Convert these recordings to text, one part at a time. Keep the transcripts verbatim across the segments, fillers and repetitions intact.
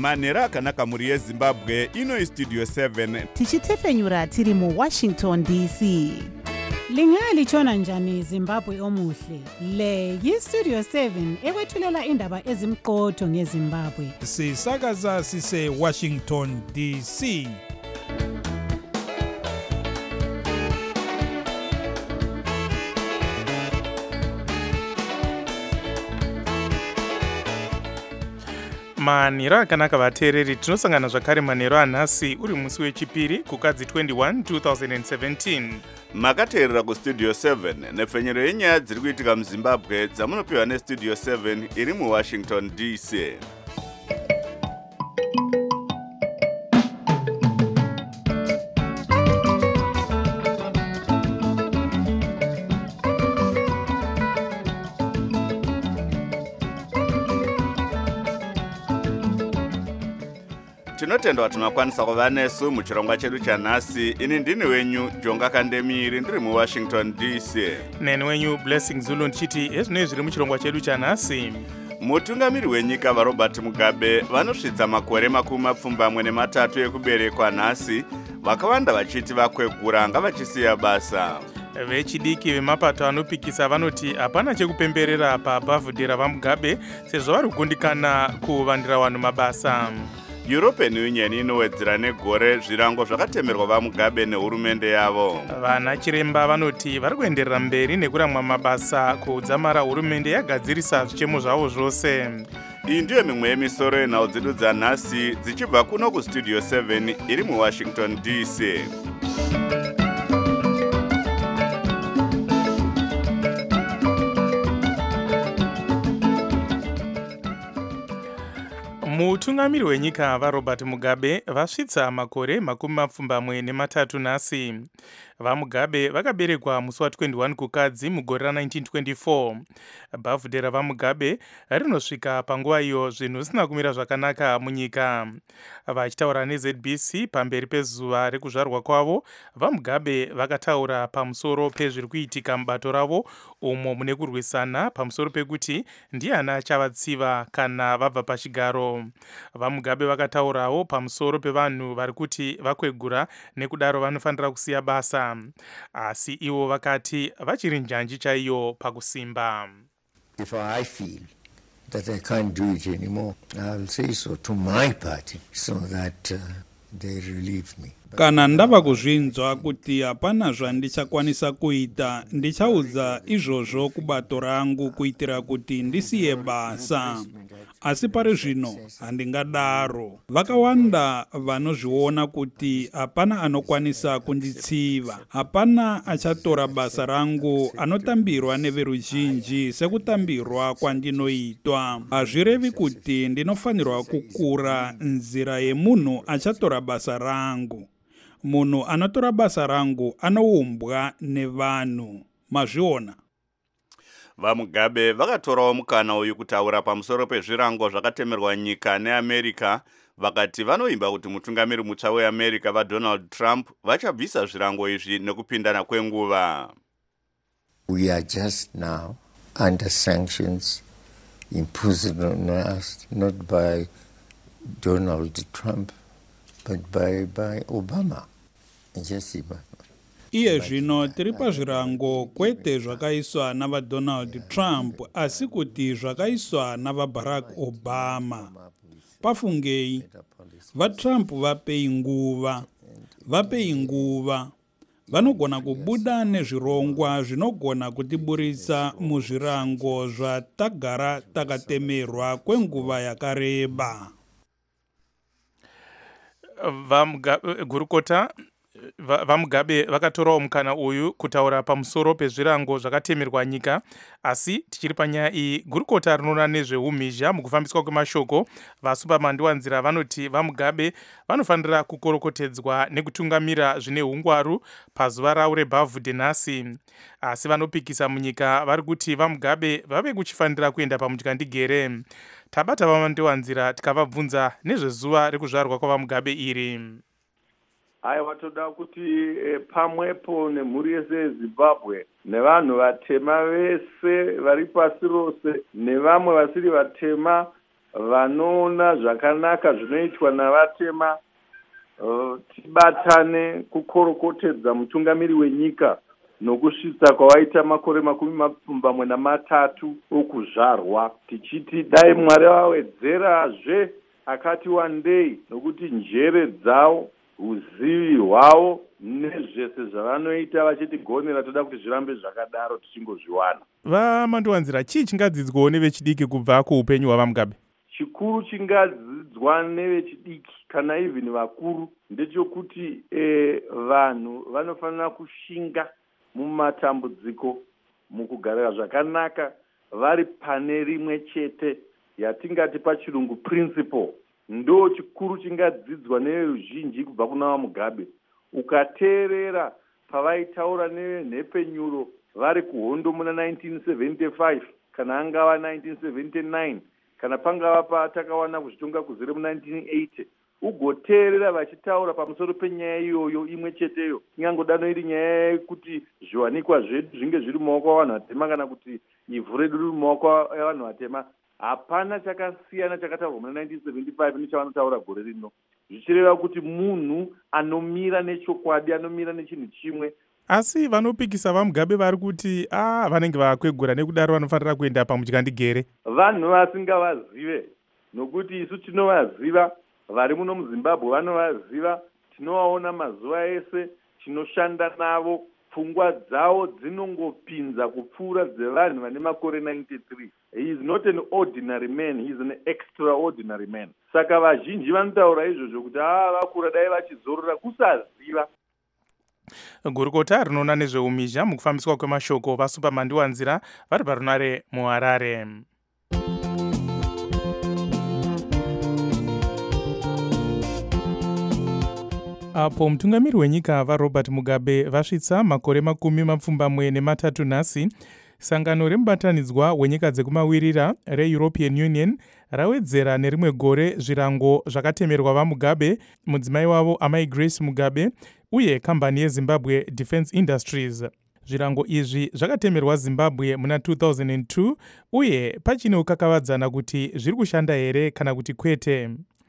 manhero akanaka mhuri yezimbabwe. Ino istudio seven tichitefenyura tiri muwashington D C. Lingalitshona njani Zimbabwe omuhle? Le yistudio seven ekwethulela indaba ezimqotho ngeZimbabwe. Sisakaza sise Washington D C. manhero akanaka vateereri, tinosangana zvakare manhero anhasi uri musi wechipiri kukadzi twenty-one twenty seventeen. makateerera kustudio seven nefenyero yenyaya dziri kuitika muzimbabwe dzamunopiwa nestudio seven iri muwashington D C. tinotenda kuti makwanisa kuva nesu muchirongwa chedu chanhasi. Ini ndini wenyu Jonga Kandemiri ndiri muwashington D C. Neni wenyu Blessing Zulu ndichiti ezvinoi zviri muchirongwa chedu chanhasi. Mutungamiri wenyika vaRobert Mugabe vanosvitsa makore makumi mapfumbamwe nematatu ekuberekwa nhasi, vakawanda vachiti vakwegura ngavachisiya basa. Vechidiki vemapato anopikisa vanoti hapana chekupemberera pabhavhudhe raVaMugabe sezvo vari kugundikana kuvandira vanhu mabasa. European Union inowedzera negore zvirango zvakatemerwa vaMugabe nehurumende yavo. Vana chiremba vanoti vari kuenderera mberi nekuramwa mabasa kudzamara hurumende yagadzirisa zvichemo zvavo zvose. Iyi ndiyo mimwe yemisoro yenhau dzedu dzanhasi dzichibva kuno kustudio seven iri muwashington D C. Mutungamiri wenyika vaRobert Mugabe vasvitsa makore makumi mapfumbamwe nematatu nhasi. VaMugabe vakaberekwa musi wa21 kukadzi mugore ra19 twenty-four. Bhavhudhe raVaMugabe rinosvika panguva iyo zvinhu zvisina kumira zvakanaka munyika. Vachitaura neZ B C pamberi pezuva rekuzvarwa kwavo, vaMugabe vakataura pamusoro pezviri kuitika mubato ravo umo mune kurwisana pamusoro pekuti ndiani achavatsiva kana vabva pachigaro. VaMugabe vakataurawo pamusoro pevanhu vari kuti vakwegura nekudaro vanofanira kusiya basa. Asi ivo vakati vachiri njanji chaiyo pakusimba. If I feel that I can't do it anymore, I'll say so to my party so that uh, they relieve me. Kana ndava kuzvinzwa kuti hapana zvandichakwanisa kuita, ndichaudza izvozvo kubato rangu kuitira kuti ndisiye basa. Asi pari zvino handingadaro. Vakawanda vanozviona kuti hapana anokwanisa kunditsiva. Hapana achatora basa rangu anotambirwa neveruzhinji sekutambirwa kwandinoitwa. Hazvirevi kuti ndinofanirwa kukura nzira yemunhu achatora basa rangu. Munhu anotora basa rangu anoumbwa nevanhu. Mazviona. VaMugabe vakatorawo mukana uyu kutaura pamusoro pezvirango zvakatemerwa nyika neAmerica. Vakati vanoimba kuti mutungamiri mutsva weAmerica vaDonald Trump vachabvisa zvirango izvi nekupindana kwenguva. We are just now under sanctions imposed on us not by Donald Trump but by, by Obama. Just Iye zvino tiri pazvirango kwete zvakaiswa navaDonald Trump asi kuti zvakaiswa navaBarack Obama. Pafungei, vaTrump vapei nguva, vapei nguva. Vanogona kubuda nezvirongwa zvinogona kutiburitsa muzvirango zvatagara takatemerwa kwenguva yakareba. Gurukota VaMugabe vakatorawo mukana uyu kutaura pamusoro pezvirango zvakatemerwa nyika. Asi tichiri panyaya iyi, gurukota rinoona nezveumhizha mukufambiswa kwemashoko vaSupamandiwanzira vanoti vaMugabe vanofanira kukorokotedzwa nekutungamira zvine ungwaru pazuva ravo rebhavhudhe nhasi. Asi vanopikisa munyika vari kuti vaMugabe vave kuchifanira kuenda pamutyandigere. Tabata vaMandiwanzira tikavabvunza nezvezuva rekuzvarwa kwavaMugabe iri. Aiwa toda kuti e, pamwepo nemhuri yese yeZimbabwe nevanhu vatema vese vari pasi rose nevamwe vasiri vatema vanoona zvakanaka zvinoitwa navatema uh, tibatane kukorokotedza mutungamiri wenyika nokusvitsa kwawaita makore makumi mapfumbamwe namatatu okuzvarwa, tichiti dai Mwari awedzerazve akati wandei, nokuti njere dzawo, uzivi hwavo nezvese zvavanoita vachitigonera toda kuti zvirambe zvakadaro tichingozviwana. vamandowanzira chii chingadzidzwawo nevechidiki kubva kuupenyu hwavaMugabe? Chikuru chingadzidzwa nevechidiki kana even vakuru ndechekuti eh, vanhu vanofanira kushinga mumatambudziko mukugarira zvakanaka vari pane rimwe chete, yatingati pachirungu principle. Ndo chikuru chingadzidzwa neveruzhinji kubva kuna vaMugabe. Ukateerera pavaitaura nevenhepenyuro vari kuhondo muna nineteen seventy-five kana angava nineteen seventy-nine kana pangava patakawana kuzvitonga kuzere mu nineteen eighty, ugoteerera vachitaura pamusoro penyaya iyoyo imwe cheteyo, ingangodano iri nyaya yekuti zviwanikwa zvedu zvinge zviri mumaoko avanhu vatema kana kuti ivhu redu riri mumaoko avanhu vatema. Hapana chakasiyana chakataurwa muna nineteen seventy-five nechavanotaura gore rino, zvichireva kuti munhu anomira nechokwadi, anomira nechinhu chimwe. Asi vanopikisa vaMugabe vari kuti ah vanenge vakwegura nekudaro vanofanira kuenda pamutyandikere. Vanhu vasingavazive, nokuti isu tinovaziva, vari muno muZimbabwe vanovaziva, tinovaona mazuva ese, tinoshanda navo, pfungwa dzavo dzinongopinza kupfuura dzevanhu vane makore ninety-three. He is not an ordinary man, he is an extraordinary man. Saka vazhinji vanotaura izvozvo kuti ah vakura dai vachizorora, kusaziva. Gurukota rinoona nezveumhizha mukufambiswa kwemashoko vaSupermandiwanzira vari parunare muHarare. Apo mutungamiri wenyika vaRobert Mugabe vasvitsa makore makumi mapfumbamwe nematatu nhasi, sangano remubatanidzwa wenyika dzekumawirira reEuropean Union rawedzera nerimwe gore zvirango zvakatemerwa vaMugabe, mudzimai wavo amai Grace Mugabe uye kambani yeZimbabwe Defence Industries. Zvirango izvi zvakatemerwa Zimbabwe muna two thousand two uye pachine kukakavadzana kuti zviri kushanda here kana kuti kwete.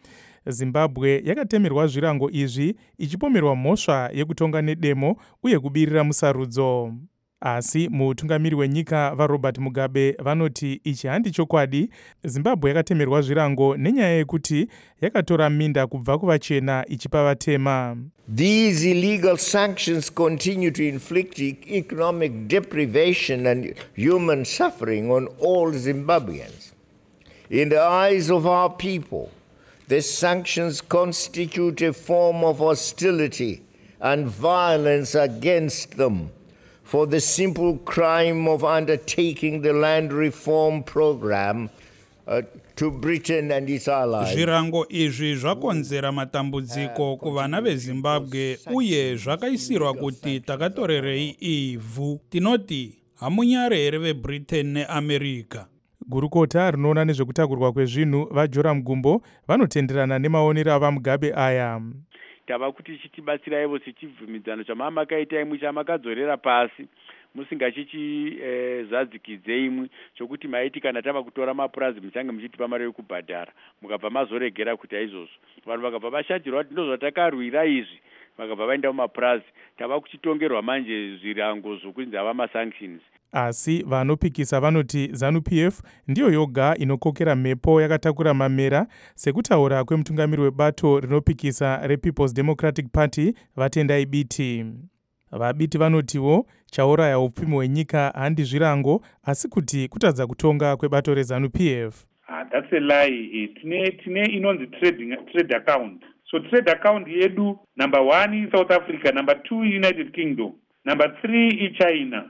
Zimbabwe yakatemerwa zvirango izvi ichipomerwa mhosva yekutonga nedemo uye kubirira musarudzo. Asi mutungamiri wenyika vaRobert Mugabe vanoti ichi handi chokwadi. Zimbabwe yakatemerwa zvirango nenyaya yekuti yakatora minda kubva kuvachena ichipa vatema. These illegal sanctions continue to inflict economic deprivation and human suffering on all Zimbabweans. In the eyes of our people, the sanctions constitute a form of hostility and violence against them for the simple crime of undertaking the land reform program uh, to Britain and its allies. Zvirango izvi zvakonzera matambudziko kuvana veZimbabwe uye zvakaisirwa kuti takatorerei ivhu. Tinoti hamunyare here veBritain neAmerica. Gurukota rinoona nezvekutakurwa kwezvinhu vaJoram Gumbo vanotenderana nemaonero avaMugabe aya. Tava kuti chitibatsiraivo sechibvumidzano chamamakaita imwe chamakadzorera pasi musingachichi eh, zadzikidze imwe chokuti maiti kana tava kutora mapurazi muchange muchitipa mari yekubhadhara mukabva mazoregera kuti aizvozvo vanhu vakabva vashatirwa kuti ndozvatakarwira izvi vakabva vaenda mumapurazi tava kuchitongerwa manje zvirango zvokunzi hava masanctions. Asi vanopikisa vanoti ZANU-P F ndiyo yoga inokokera mhepo yakatakura mamera sekutaura kwemutungamiri webato rinopikisa rePeople's Democratic Party Vatendai Biti. Vabiti vanotiwo chauraya upfumi hwenyika handi zvirango asi kuti kutadza kutonga kwebato reZANU-P F. Ah, that's a lie. Tine tine inonzi trading trade account. So trade account yedu number one in South Africa, number two United Kingdom, number three in China.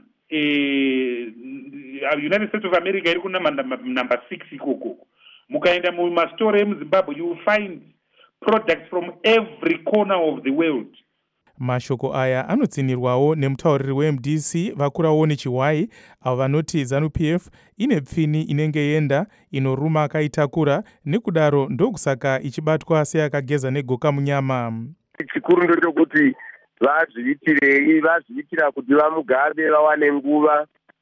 Uh, United States of America iri kuna number six ikoko. Mukaenda mumastore emuZimbabwe you will find products from every corner of the world. Mashoko aya anotsinirwawo nemutauriri weM D C vakurawo nechiwai avo vanoti ZANU-P F ine pfini inenge yenda inoruma akaitakura nekudaro ndokusaka ichibatwa seyakageza negoka munyama. Chikuru ndechekuti vazviitirei, vazviitira kuti vaMugabe vawane nguva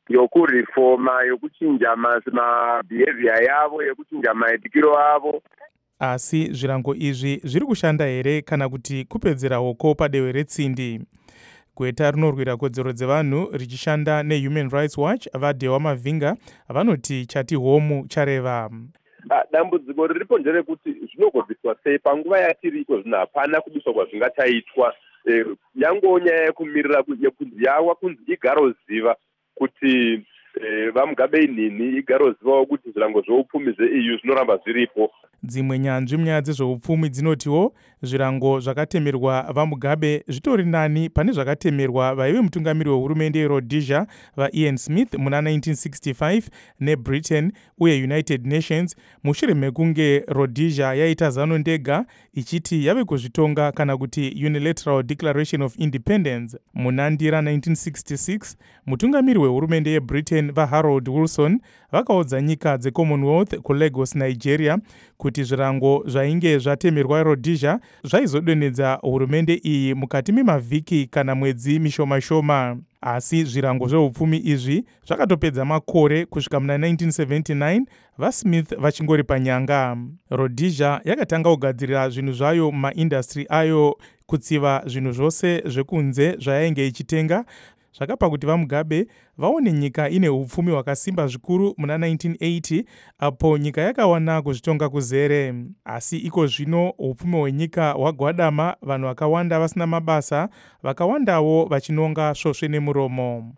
yokurifoma yokuchinja mabehavior yavo yokuchinja maitikiro avo. Asi zvirango izvi zviri kushanda here kana kuti kupedzera hoko padehwe retsindi? Gweta rinorwira kodzero dzevanhu richishanda neHuman Rights Watch vaDhewa Mavhinga vanoti chati homu chareva. Dambudziko riripo nderekuti zvinogobviswa sei panguva yatiriko zvino hapana kubiswa kwazvingachaitwa. Yangowo nyaya yekumirira yekunzi yawa kunzi igaroziva kuti vaMugabe inhini igarozivawo kuti zvirango zveupfumi zveE U zvinoramba zviripo. Dzimwe nyanzvi munyaya dzezveupfumi dzinotiwo zvirango zvakatemerwa vaMugabe zvitori nani pane zvakatemerwa vaive mutungamiri wehurumende yeRhodesia vaIan Smith muna nineteen sixty-five neBritain uye United Nations mushure mekunge Rhodesia yaita zano ndega ichiti yave kuzvitonga kana kuti Unilateral Declaration of Independence. Muna Ndira nineteen sixty-six mutungamiri wehurumende yeBritain vaHarold Wilson vakaudza nyika dzeCommonwealth kuLagos, Nigeria kuti zvirango zvainge zvatemerwa Rhodesia zvaizodonedza hurumende iyi mukati memavhiki kana mwedzi mishoma shoma. Asi zvirango zveupfumi izvi zvakatopedza makore kusvika muna nineteen seventy-nine vaSmith vachingori panyanga. Rhodesia yakatanga kugadzirira zvinhu zvayo mumaindastri ayo kutsiva zvinhu zvose zvekunze zvayainge ichitenga zvakapa kuti vaMugabe vaone nyika ine upfumi hwakasimba zvikuru muna nineteen eighty apo nyika yakawana kuzvitonga kuzere. Asi iko zvino upfumi hwenyika hwagwadama, vanhu vakawanda vasina mabasa, vakawandawo vachinonga svosve nemuromo.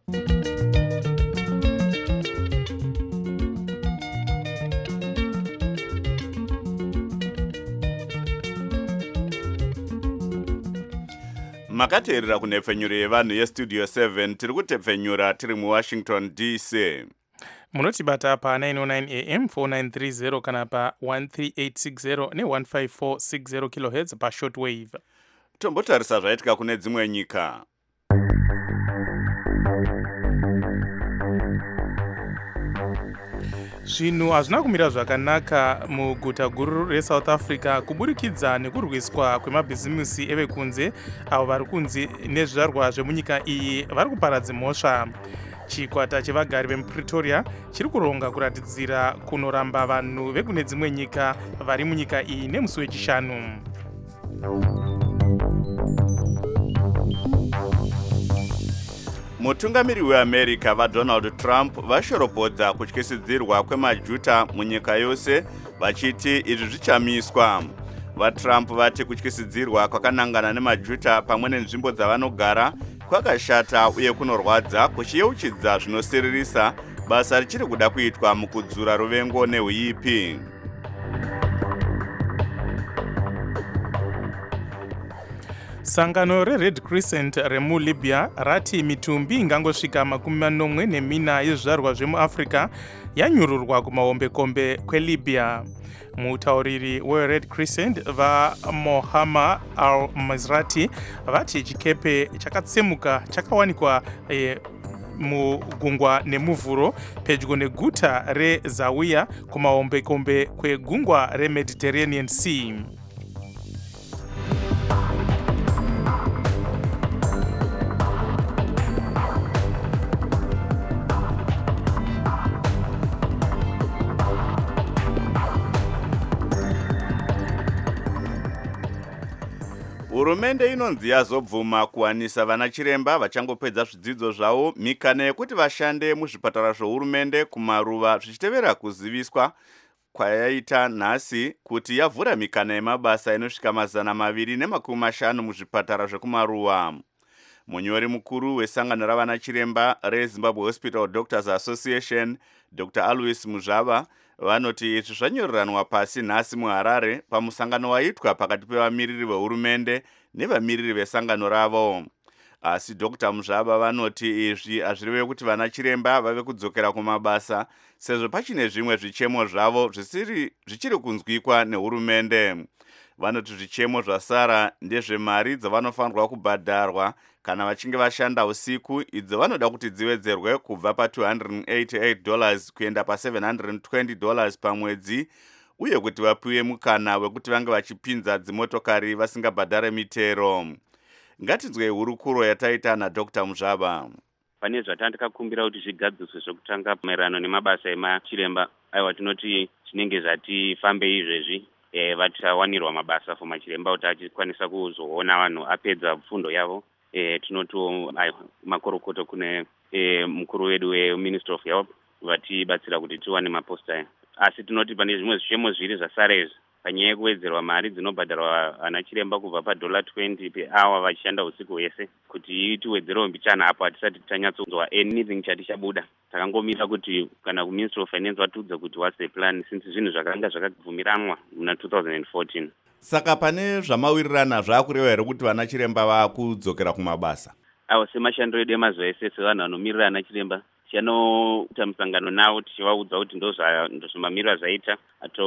Makateerera kunhepfenyuro yevanhu yestudio seven tiri kutepfenyura tiri muWashington D C. Munotibata pa nine oh nine A M four nine three zero kana pa one three eight six zero ne one five four six zero kilohertz pa shortwave. Tombotarisa zvaitika kune dzimwe nyika. Zvinhu hazvina kumira zvakanaka muguta guru reSouth Africa kuburikidza nekurwiswa kwemabhizimusi evekunze avo vari kunzi nezvizvarwa zvemunyika iyi vari kuparadza mhosva. Chikwata chevagari vemuPretoria chiri kuronga kuratidzira kunoramba vanhu vekune dzimwe nyika vari munyika iyi nemusi wechishanu. Mutungamiri weAmerica vaDonald Trump vashoropodza kutyisidzirwa kwemajuta munyika yose vachiti izvi zvichamiswa. VaTrump vati kutyisidzirwa kwakanangana nemajuta pamwe nenzvimbo dzavanogara kwakashata uye kunorwadza kuchiyeuchidza zvinosiririsa basa richiri kuda kuitwa mukudzura ruvengo nehuipi. Sangano reRed Crescent remuLibya rati mitumbi ingangosvika makumi manomwe nemina yezvizvarwa zvemuAfrica yanyururwa kumahombekombe kweLibya. Mutauriri weRed Crescent vaMohammed Al-Mazrati vati chikepe chakatsemuka chakawanikwa e, mugungwa nemuvhuro pedyo neguta reZawiya kumahombekombe kwegungwa reMediterranean Sea. Hurumende inonzi yazobvuma kuwanisa vana chiremba vachangopedza zvidzidzo zvavo mikana yekuti vashande muzvipatara zvohurumende kumaruva zvichitevera kuziviswa kwayaita nhasi kuti yavhura mikana yemabasa inosvika mazana maviri nemakumi mashanu muzvipatara zvekumaruva. Munyori mukuru wesangano ravana chiremba reZimbabwe Hospital Doctors Association Doctor Alois Muzvava vanoti izvi zvanyoriranwa pasi nhasi muHarare pamusangano waitwa pakati pevamiriri vehurumende nevamiriri vesangano ravo. Asi Doctor Muzvava vanoti izvi hazvireve kuti vana chiremba vave kudzokera kumabasa sezvo pachine zvimwe zvichemo zvavo zvisiri zvichiri kunzwikwa nehurumende. Vanoti zvichemo zvasara ndezvemari dzavanofanirwa kubhadharwa kana vachinge vashanda usiku, idzo vanoda kuti dziwedzerwe kubva pa two hundred eighty-eight dollars kuenda pa seven hundred twenty dollars pamwedzi, uye kuti vapiwe mukana wekuti vange vachipinza dzimotokari vasingabhadhare mitero. Ngatinzwe hurukuro yataita naDoctor Muzvava. pane zvatandikakumbira kuti zvigadziswe zvokutanga maererano nemabasa emachiremba. Aiwa, tinoti zvinenge zvati fambei izvezvi e, vachawanirwa mabasa for machiremba kuti achikwanisa kuzoona vanhu apedza fundo yavo. E, tinoto makorokoto kune e, mukuru wedu weministry of health vatibatsira kuti tiwane maposta aya. Asi tinoti pane zvimwe zvishemo zviri zvasara izvi panyaya yekuwedzerwa mari dzinobhadharwa ana chiremba kubva padollar twenty per hour vachishanda usiku hwese, kuti tiwedzerewo mbichana apo hatisati tanyatsonzwa anything chati chabuda. Takangomira kuti kana kuministry of finance vatiudze kuti what's the plan, since zvinhu zvakanga zvakabvumiranwa muna two thousand fourteen. Saka pane zvamawirirana zvakureva here kuti vana chiremba vakudzokera kumabasa? Awo, semashandiro edu emazuva ese sevanhu vanomirira ana chiremba tichanoita musangano navo tichivaudza kuti ndozvimamiriro zvaita,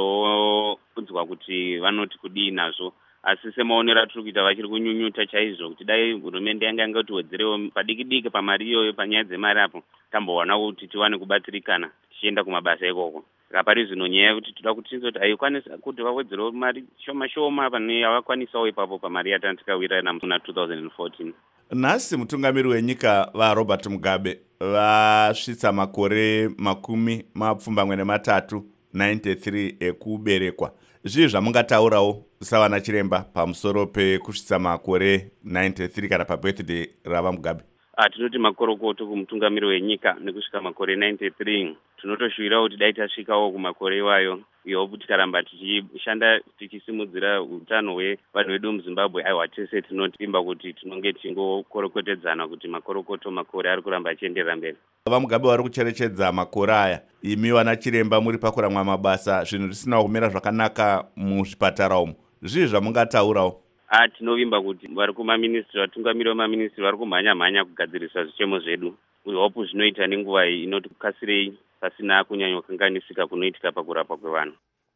atoudzwa kuti vanoti kudii nazvo. Asi semaonero atiri kuita vachiri kunyunyuta chaizvo kuti dai hurumende yanga yanga kuti wedzerewo padiki diki pamari iyoyo panyaya dzemari apo tambowana kuti tiwane kubatsirikana tichienda kumabasa ikoko. Saka pari zvino nyaya yekuti toda kuti tinzoti haikwanisa kuti vawedzerewo mari shoma shoma pane yavakwanisawo ipapo pamari yatantikawirana muna two thousand fourteen. Nhasi mutungamiri wenyika vaRobert Mugabe vasvitsa makore makumi mapfumbamwe nematatu ninety-three ekuberekwa. Zvii zvamungataurawo savana chiremba pamusoro pekusvitsa makore ninety-three kana pabirthday rava Mugabe? Ah, tinoti makorokoto kumutungamiri wenyika nekusvika makore ninety-three. Tinotoshuwira kuti dai tasvikawo kumakore iwayo iwo tikaramba tichishanda tichisimudzira utano hwevanhu vedu muZimbabwe. Aiwa, tese tinotimba kuti tinonge tingokorokotedzana kuti makorokoto makore ari kuramba achienderera mberi. VaMugabe vari kucherechedza makore aya, imi vana chiremba muri pakuramwa mabasa, zvinhu zvisina kumira zvakanaka muzvipatara umu. Zvii zvamungataurawo? Ah, tinovimba kuti vari kumaministri, vatungamiri vemaministri vari kumhanya mhanya kugadzirisa zvichemo zvedu. Hope zvinoita nenguva iyi inoti kukasirei pasina kunyanya kukanganisika kunoitika pakurapwa kwevanhu.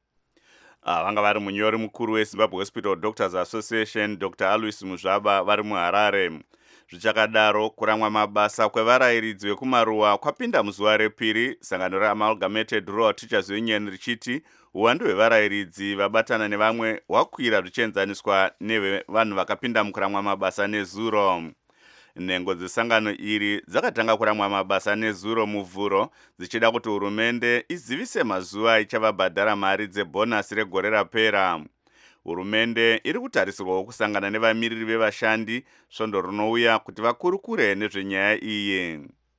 Ah, vanga vari munyori mukuru weZimbabwe Hospital Doctors Association Doctor Alois Muzvaba vari muHarare. Zvichakadaro, kuramwa mabasa kwevarayiridzi vekumaruwa kwapinda muzuva repiri. Sangano reAmalgamated Rural Teachers Union richiti uwandu hwevarayiridzi vabatana nevamwe hwakwira zvichienzaniswa nevanhu vakapinda mukuramwa mabasa nezuro. Nhengo dzesangano iri dzakatanga kuramwa mabasa nezuro muvhuro dzichida kuti hurumende izivise mazuva ichavabhadhara mari dzebhonasi regore rapera. Hurumende iri kutarisirwawo kusangana nevamiriri vevashandi svondo rinouya kuti vakurukure nezvenyaya iyi.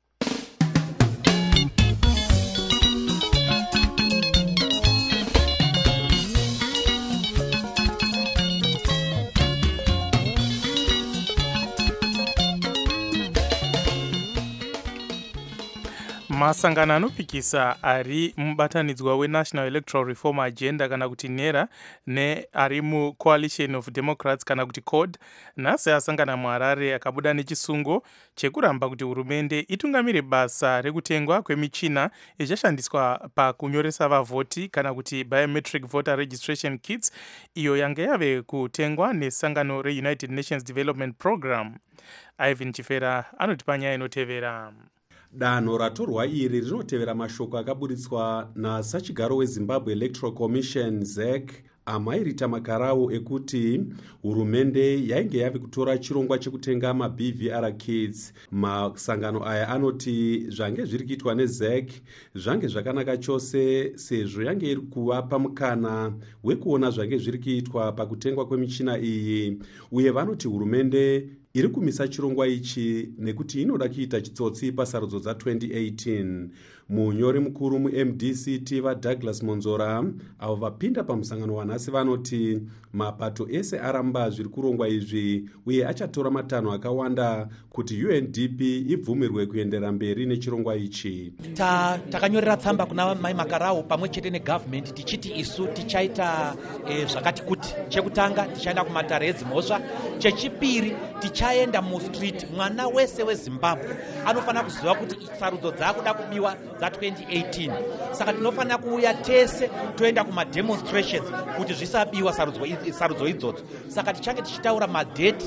Masangano anopikisa ari mubatanidzwa weNational Electoral Reform Agenda kana kuti NERA neari muCoalition of Democrats kana kuti C O D nhasi asangana muHarare akabuda nechisungo chekuramba kuti hurumende itungamire basa rekutengwa kwemichina ichashandiswa pakunyoresa vavhoti kana kuti biometric voter registration kits, iyo yanga yave kutengwa nesangano reUnited Nations Development Program. Ivan Chifera anoti panyaya inotevera. Danho ratorwa iri rinotevera mashoko akaburitswa nasachigaro weZimbabwe Electoral Commission Z E C amairita makarawu ekuti hurumende yainge yave kutora chirongwa chekutenga maB V R kits. Masangano aya anoti zvange zviri kuitwa neZ E C zvange zvakanaka chose sezvo yange iri kuvapa mukana wekuona zvange zviri kuitwa pakutengwa kwemichina iyi, uye vanoti hurumende iri kumisa chirongwa ichi nekuti inoda kuita chitsotsi pasarudzo dza twenty eighteen. Munyori mukuru muM D C T vaDouglas Monzora avo vapinda pamusangano wanhasi vanoti mapato ese aramba zviri kurongwa izvi uye achatora matanho akawanda kuti U N D P ibvumirwe kuendera mberi nechirongwa ichi. Ta takanyorera tsamba kuna mai makarau pamwe chete negovernment tichiti isu tichaita e, zvakati kuti chekutanga tichaenda kumatare edzimhosva, chechipiri tichaenda mustreet. Mwana wese weZimbabwe anofanira kuziva kuti sarudzo dzakuda kubiwa dza twenty eighteen. Saka tinofanira kuuya tese toenda kuma demonstrations kuti zvisabiwa sarudzo sarudzo idzodzo. Saka tichange tichitaura madate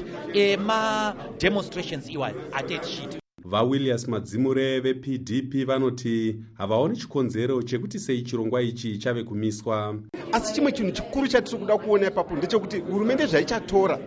ema demonstrations iwayo ate tichita. VaWilliams Madzimure veP D P vanoti havaoni chikonzero chekuti sei chirongwa ichi chave kumiswa. Asi chimwe chinhu chikuru chatiri kuda kuona ipapo ndechekuti hurumende zvaichatora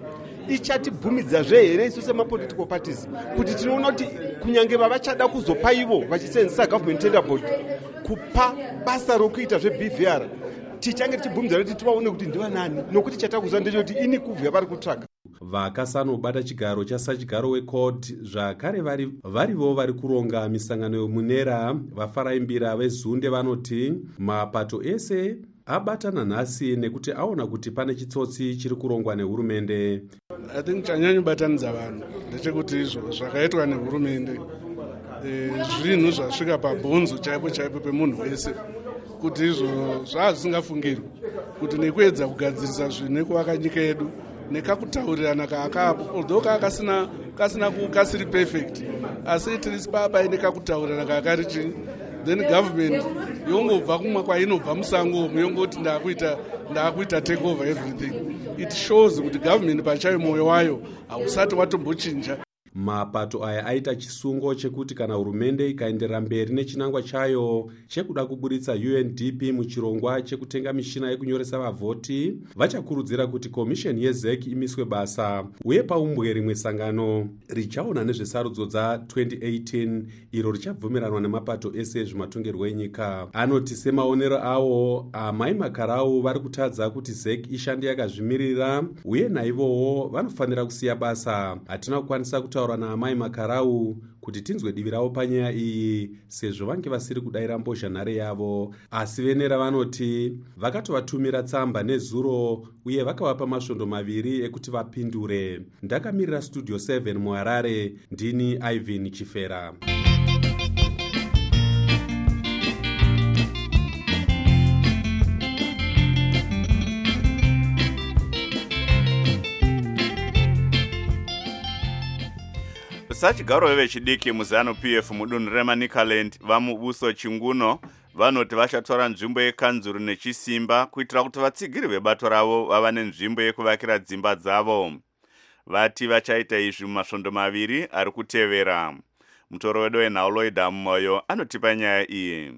ichatibvumidzazve here isu semapolitical parties kuti tinoona kuti kunyange vavachada kuzopa ivo vachisenzesa government tender board kupa basa rokuita zve-B V R tichange tichibvumidzana kuti tivaone kuti ndivanani, nokuti chatakuziva ndechekuti ini kuvhuya vari kutsvaga. vakasanobata chigaro chasachigaro wecod zvakare vari varivo vari kuronga misangano yomunera vafaraimbira vezunde vanoti mapato ese abatana nhasi nekuti aona kuti pane chitsotsi chiri kurongwa nehurumende. I think chanyanyobatanidza vanhu ndechekuti izvo zvakaitwa nehurumende zvinhu zvasvika pabhonzo chaipo chaipo pemunhu wese, kuti izvo zvazvisingafungirwi kuti nekuedza kugadzirisa zvinhu nekuvaka nyika yedu nekakutaurirana kaakapo although kakasina kasina kasiri perfect asi tiri papa ine kakutaurirana kakarichi then government yongobva kumwe kwainobva musango yongoti ndakuita ndakuita take over everything. It shows kuti government pachayo moyo wayo hausati watombochinja. mapato aya aita chisungo chekuti kana hurumende ikaenderera mberi nechinangwa chayo chekuda kuburitsa U N D P muchirongwa chekutenga mishina yekunyoresa vavhoti, vachakurudzira kuti komisheni yeZ E C imiswe basa, uye paumbwe rimwe sangano richaona nezvesarudzo dza twenty eighteen iro richabvumiranwa nemapato ese zvimatongerwo enyika. Anoti semaonero awo amai makarau vari kutadza kuti Z E C ishande yakazvimirira, uye naivowo vanofanira kusiya basa. Hatina kukwanisa kutaura naamai makarau kuti tinzwe divi ravo panyaya iyi sezvo vange vasiri kudayira mbozhanhare yavo, asi venera vanoti vakatovatumira tsamba nezuro uye vakavapa masvondo maviri ekuti vapindure. Ndakamirira studio seven muharare, ndini Ivan Chifera. sachigaro vechidiki muzanu P F mudunhu remanicaland vamubuso chinguno vanoti vachatora nzvimbo yekanzuru nechisimba kuitira kuti vatsigiri vebato ravo vava nenzvimbo yekuvakira dzimba dzavo. Vati vachaita izvi mumasvondo maviri ari kutevera. Mutoro wedu weNhauloida Moyo anotipa nyaya iyi.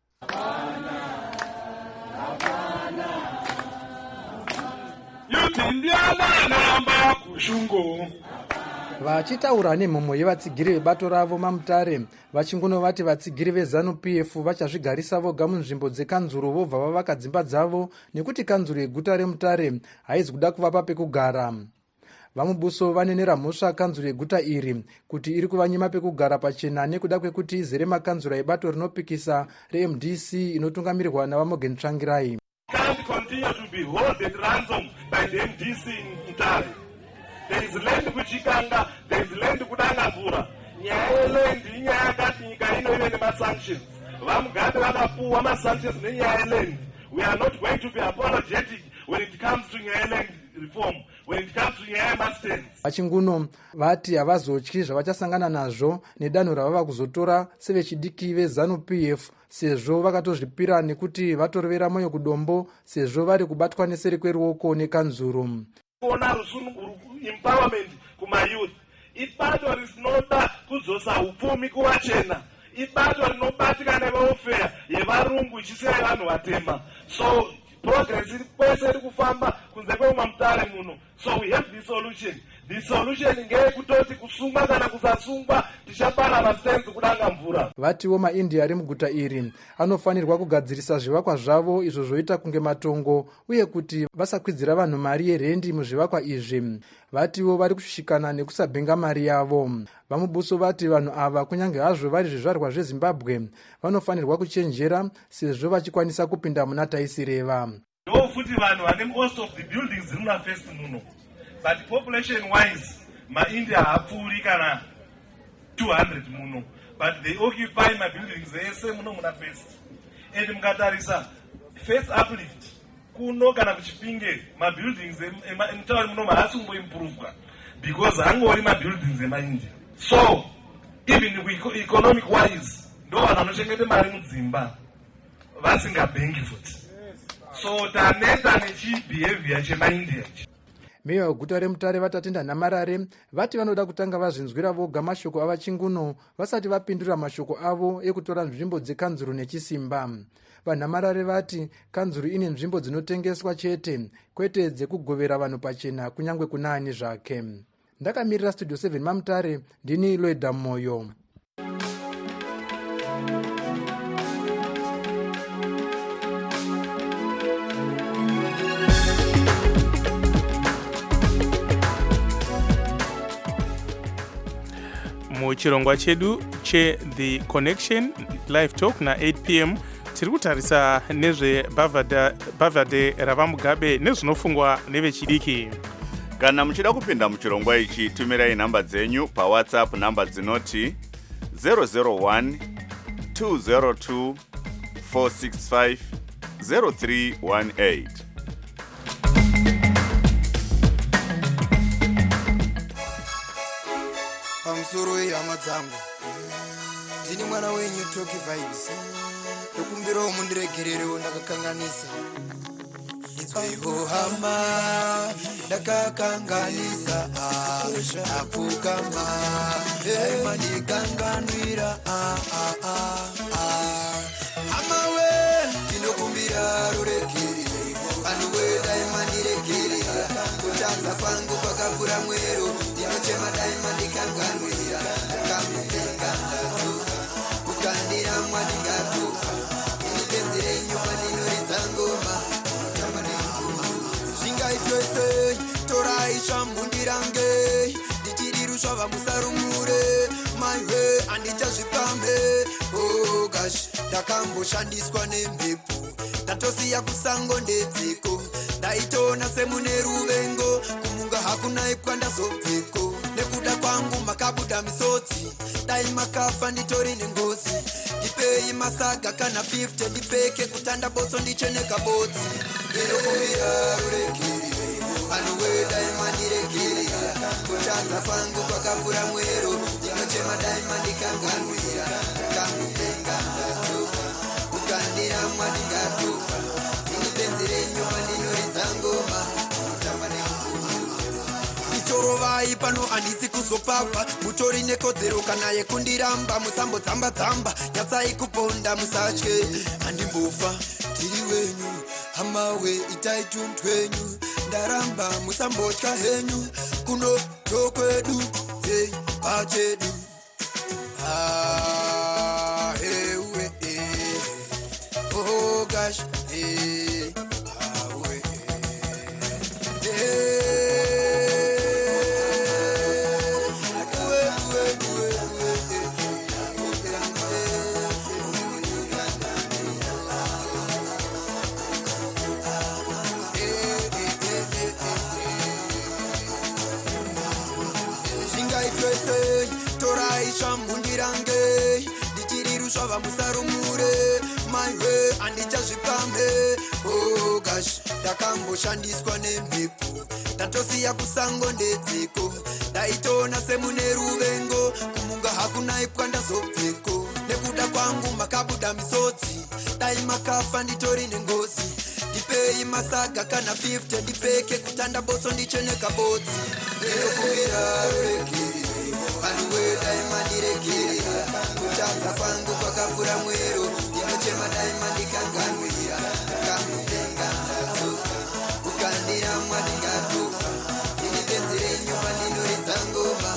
vachitaura nemhomho yevatsigiri vebato ravo mamutare vachinguno vati vatsigiri vezanu P F vachazvigarisa voga munzvimbo dzekanzuru vobva vavaka dzimba dzavo nekuti kanzuru yeguta remutare haizi kuda kuvapa pekugara. Vamubuso vanenera mhosva kanzuru yeguta iri kuti iri kuvanyima pekugara pachena nekuda kwekuti izere makanzura ebato rinopikisa re-M D C inotungamirirwa navaMorgan Tsvangirai. There is land kuchikanga, there is land kudanga mvura. Nyaya yeland inyaya yakati nyika inoive nemasanctions. Vamugati vakapuwa masanctions nenyaya yeland. We are not going to be apologetic when it comes to nyaya yeland reform, when it comes to nyaya yemastens. Vachinguno vati havazotyi zvavachasangana nazvo nedanho ravava kuzotora sevechidiki vezanu P F sezvo vakatozvipira nekuti vatorovera moyo kudombo sezvo vari kubatwa neseri kweruoko nekanzuru. Kuona rusungu empowerment kumayouth, ibato risinoda kuzosa upfumi kuvachena, ibato rinobatika nevaofeya yevarungu ichisiyai vanhu vatema. So progress iri kwese iri kufamba kunze kwemamutare muno. So we have this solution. The solution ngeyekutoti kusungwa kana kusasungwa tichapara mastenzi kudanga mvura. Vatiwo maIndia ari muguta iri anofanirwa kugadzirisa zvivakwa zvavo izvo zvoita kunge matongo uye kuti vasakwidzira vanhu mari yerendi muzvivakwa izvi. Vatiwo vari kushushikana nekusabhenga mari yavo. Vamubuso vati vanhu ava kunyange hazvo vari zvizvarwa zveZimbabwe vanofanirwa kuchenjera sezvo vachikwanisa kupinda muna taisireva. Ndofuti vanhu vane most of the buildings ziri muna first muno. But population wise, maIndia hapfuuri kana two hundred muno. But they occupy my buildings ese muno muna first. And mukatarisa first uplift kuno kana kuchipinge ma buildings emutauri muno haasumbo improved because hangori ma buildings emaIndia. So even economic wise ndo vanhu vanochengete mari mudzimba vasingabhengi futi. So taneta nechi behavior chemaIndia. meya weguta remutare vatatenda nhamarare vati vanoda kutanga vazvinzwira voga mashoko avachinguno vasati vapindura mashoko avo ekutora nzvimbo dzekanzuru nechisimba. Vanhamarare vati kanzuru ine nzvimbo dzinotengeswa chete kwete dzekugovera vanhu pachena kunyange kuna ani zvake. Ndakamirira studio seven mamutare, ndini Loida Moyo. muchirongwa chedu che-The Connection live talk na-eight p m tiri kutarisa nezvebhavhadhe rava Mugabe nezvinofungwa nevechidiki. Kana muchida kupinda muchirongwa ichi, tumirai nhamba dzenyu pawhatsapp, nhamba dzinoti zero zero one two zero two four six five zero three one eight. Pamusoro yehama dzangu ndini mwana wenyu Toki Vibes, ndokumbirawo mundiregererewo ndakakanganisa. Nditsvaiwo hama ndakakanganisa, ndapfukama hema ndikanganwira. Hama we ndinokumbira ruregerere, vanhu we daima ndiregerera, kutanza kwangu kwakapfuura mwero, ndinochema daima ndikanganwira. Ndakamutenga ndatuka, kukandiramwa ndingatuka, inipenzere nyuma ndinoridza ngoma. Zvingaitwese torai shambu ndirange, ndichirirusva vamusarumure, maiwe handichazvipambe. Oh gosh, ndakamboshandiswa nemhepo, ndatosiya kusango ndedziko, ndaitona semune ruvengo, kumunga hakuna ikwandazobveko. Nekuda kwangu makabuda misodzi, dai makafa nditori nengozi. Ndipei masaga kana fifty ndipfeke, kutanda botso ndicheneka bodzi. Ndinokumbira ruregerere, vanhu we daima ndiregerera, kutanza kwangu kwakapfuura mwero, ndinochema daima ndikanganwira. Ndakamutenga ndatuka, kukandiramwa ndingatuka, inipenzere nyuma ndinoridza ngoma. Nditorovai pano handisi kuzopapa, mutori nekodzero kana yekundiramba. Musambodzamba-dzamba, nyatsai kuponda musatye, handimbofa ndiri wenyu. Hama we itai tuntwenyu, ndaramba musambotya henyu, kuno tokwedu hey pachedu. Ah hey we eh oh gosh hey ah we eh torai shambu ndirange, ndichirirusva vamusarumure, maiwe handichazvipambe. Oh gosh, ndakamboshandiswa nemhepo, ndatosiya kusango ndedziko, ndaitona semune ruvengo, kumunga hakuna ikwandazobveko. Nekuda kwangu makabuda misodzi, dai makafa nditori nengozi. Ndipei masaga kana fifty ndipfeke, kutanda botso ndicheneka bodzi. Ndinokumbira ruregerere, vanhu we daima ndiregerera, kutanza kwangu kwakapfuura mwero, ndinochema daima ndikanganwira. Ndakamutenga ndatuka, kukandiramwa ndingatuka, inipenzere nyuma ndinoridza ngoma.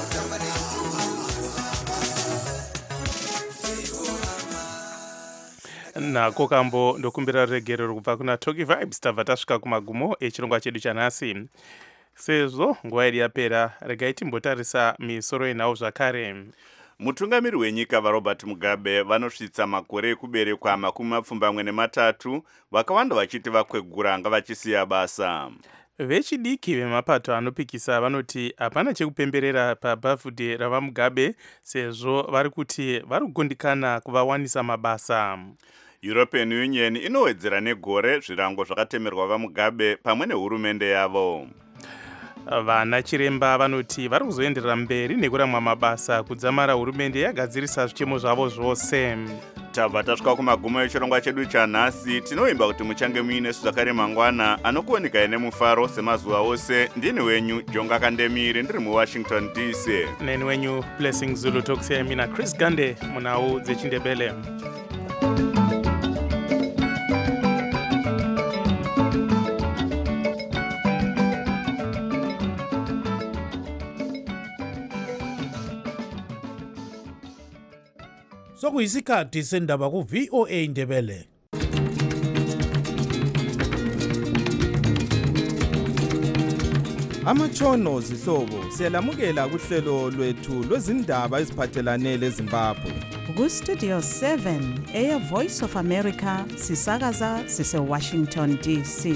nako kambo ndokumbira ruregerero kubva kuna Toki Vibes. Tabva tasvika kumagumo echirongwa chedu chanhasi. Sezvo nguva yedu yapera, regai timbotarisa misoro yenhau zvakare. Mutungamiri wenyika vaRobert Mugabe vanosvitsa makore ekuberekwa makumi mapfumbamwe nematatu, vakawanda vachiti vakwegura ngavachisiya basa. Vechidiki vemapato anopikisa vanoti hapana chekupemberera pabhavhudhe rava Mugabe, sezvo vari kuti vari kugondikana kuvawanisa mabasa. European Union inowedzera negore zvirango zvakatemerwa vaMugabe pamwe nehurumende yavo. vana chiremba vanoti vari kuzoenderera mberi nekuramwa mabasa kudzamara hurumende yagadzirisa zvichemo zvavo zvose. tabva tasvika kumagumo echirongwa chedu chanhasi. Tinoimba kuti muchange muinesu zvakare mangwana anokuonekai nemufaro semazuva ose. Ndini wenyu Jonga Kandemiri ndiri muWashington D C. Neni wenyu Blessing Zulu tokusiyai mina Chris Gande munhau dzechindebele. Sokuyisikhathi sendaba ku V O A Ndebele. Amachono zihlobo siyalamukela kuhlelo lwethu lwezindaba eziphathelane leZimbabwe. Ku Studio seven Air Voice of America sisakaza sise Washington D C.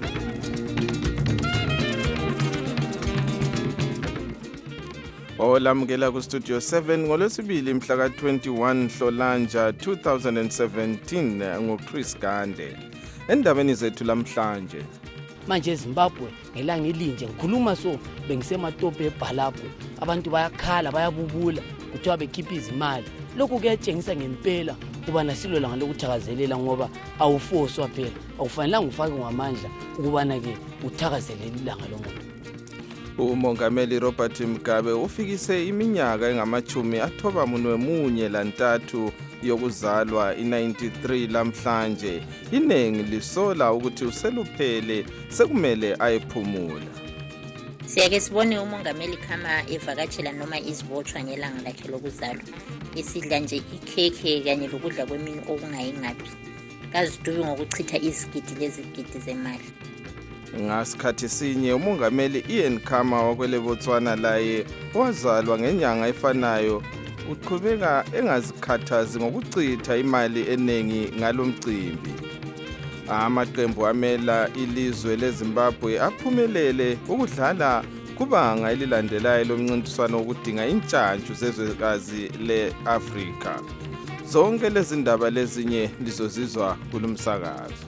Olamukela ku Studio seven ngolwesibili mhla ka twenty-one Nhlolanja two thousand seventeen ngoChris Gande. Endabeni zethu lamhlanje. Manje eZimbabwe ngelanga ilinje ngikhuluma so bengisematope eBhalapho abantu bayakhala bayabubula kuthiwa bekhipha izimali. Lokhu kuyatshengisa ngempela kuba nasilo langa lokuthakazelela ngoba awufoswa phela awufanelanga ufake ngamandla ukubana ke uthakazelele ilanga lomuntu. uMongameli Robert Mugabe ufikise iminyaka engamachumi athoba munwe munye lantathu yokuzalwa i-ninety-three lamhlanje. Inengi lisola ukuthi useluphele sekumele ayephumula. Siyake sibone uMongameli Khama evakatshela noma izibotshwa ngelanga lakhe lokuzalwa. Isidla nje ikhekhe kanye lokudla kwemini okungayingapi. Kazidubi ngokuchitha izigidi lezigidi zemali. Ngasikhathi sinye uMongameli Ian Khama wakwele Botswana laye wazalwa ngenyanga efanayo uqhubeka engazikhathazi ngokuchitha imali enengi ngalomcimbi. Amaqembu amela ilizwe leZimbabwe aphumelele ukudlala kubanga elilandelayo lomncintiswano wokudinga intshantshu zezwekazi leAfrika. Zonke lezi ndaba lezinye lizozizwa kulumsakazo.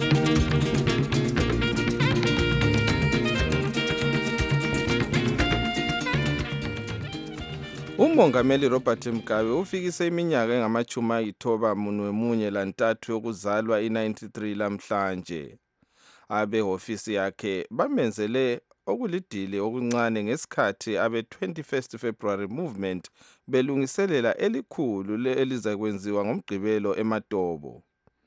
uMongameli Robert Mugabe ufikise iminyaka engamachumi ayithoba munwe munye lantathu yokuzalwa i-ninety-three lamhlanje. Abehofisi yakhe bamenzele okulidile okuncane ngesikhathi abe twenty-first February movement belungiselela elikhulu elizakwenziwa ngomgqibelo eMatobo.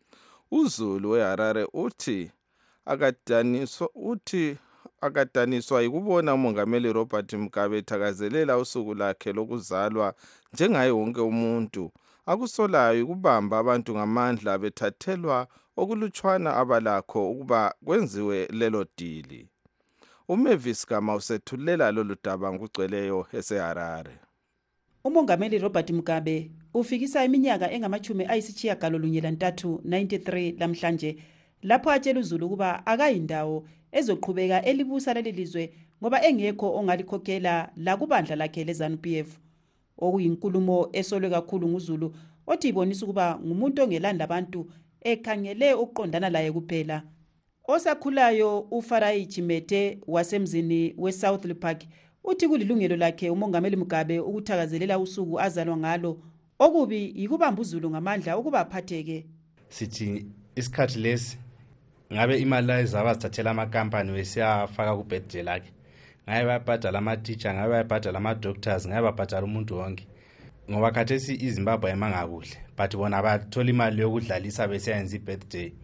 uZulu weHarare uthi akadaniswa uthi akadaniswa ikubona uMongameli Robert Mugabe ethakazelela usuku lakhe lokuzalwa njengaye wonke umuntu. Akusolayo ukubamba abantu ngamandla bethathelwa okulutshwana abalakho ukuba kwenziwe lelo dili. uMavis Gama usethulela lolu daba ngokugcweleyo eseHarare. uMongameli Robert Mugabe ufikisa iminyaka engamachumi ayisitshiyagalolunye lantathu ninety-three lamhlanje lapho atshela uZulu kuba akayindawo ezoqhubeka elibusa lelizwe ngoba engekho ongalikhokhela la kubandla lakhe leZANU P F. Okuyinkulumo esolwe kakhulu nguZulu othi ibonisa ukuba ngumuntu ongelanda abantu ekhangele ukuqondana laye kuphela. Osakhulayo uFarayi Chimete wasemzini weSouth Park uthi kulilungelo lakhe uMongameli Mugabe ukuthakazelela usuku azalwa ngalo. Okubi yikubamba uZulu ngamandla ukuba aphatheke. Sithi isikhathi lesi ngabe imali ezaba sithathela amakampani wesiyafaka ku birthday lakhe. Ngabe bayabhadala ama teacher, ngabe bayabhadala ama doctors, ngabe bayabhadala umuntu wonke. Ngoba khathesi iZimbabwe ayimanga kuhle, but bona bathola imali yokudlalisa besiyenza ibirthday.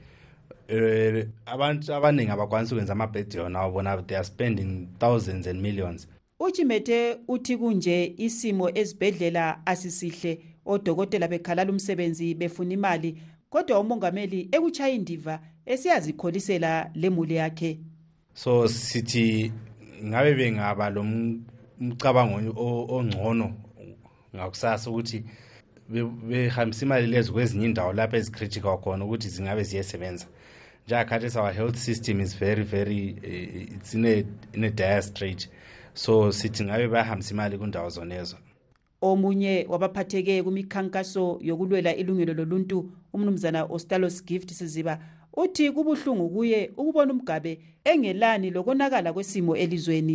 Eh abantu abaningi abakwanisa ukwenza ama birthday ona bona they are spending thousands and millions. Uchimete uthi kunje isimo ezibhedlela asisihle, odokotela bekhalala umsebenzi befuna imali, kodwa uMongameli ekuchaya indiva esiyazikholisela lemuli yakhe. So sithi ngabe bengaba lo mcabango ongcono ngakusasa ukuthi behambisa imali lezo kwezinye indawo lapha ezicritical khona ukuthi zingabe ziyesebenza. Njakhathi our health system is very very uh, it's in a in a dire strait. So sithi ngabe bahambisa imali kundawo zonezo. Omunye wabaphatheke kumikhankaso yokulwela ilungelo loluntu umnumzana Ostalos Gift Siziba uthi kubuhlungu kuye ukubona uMugabe engelani lokonakala kwesimo elizweni.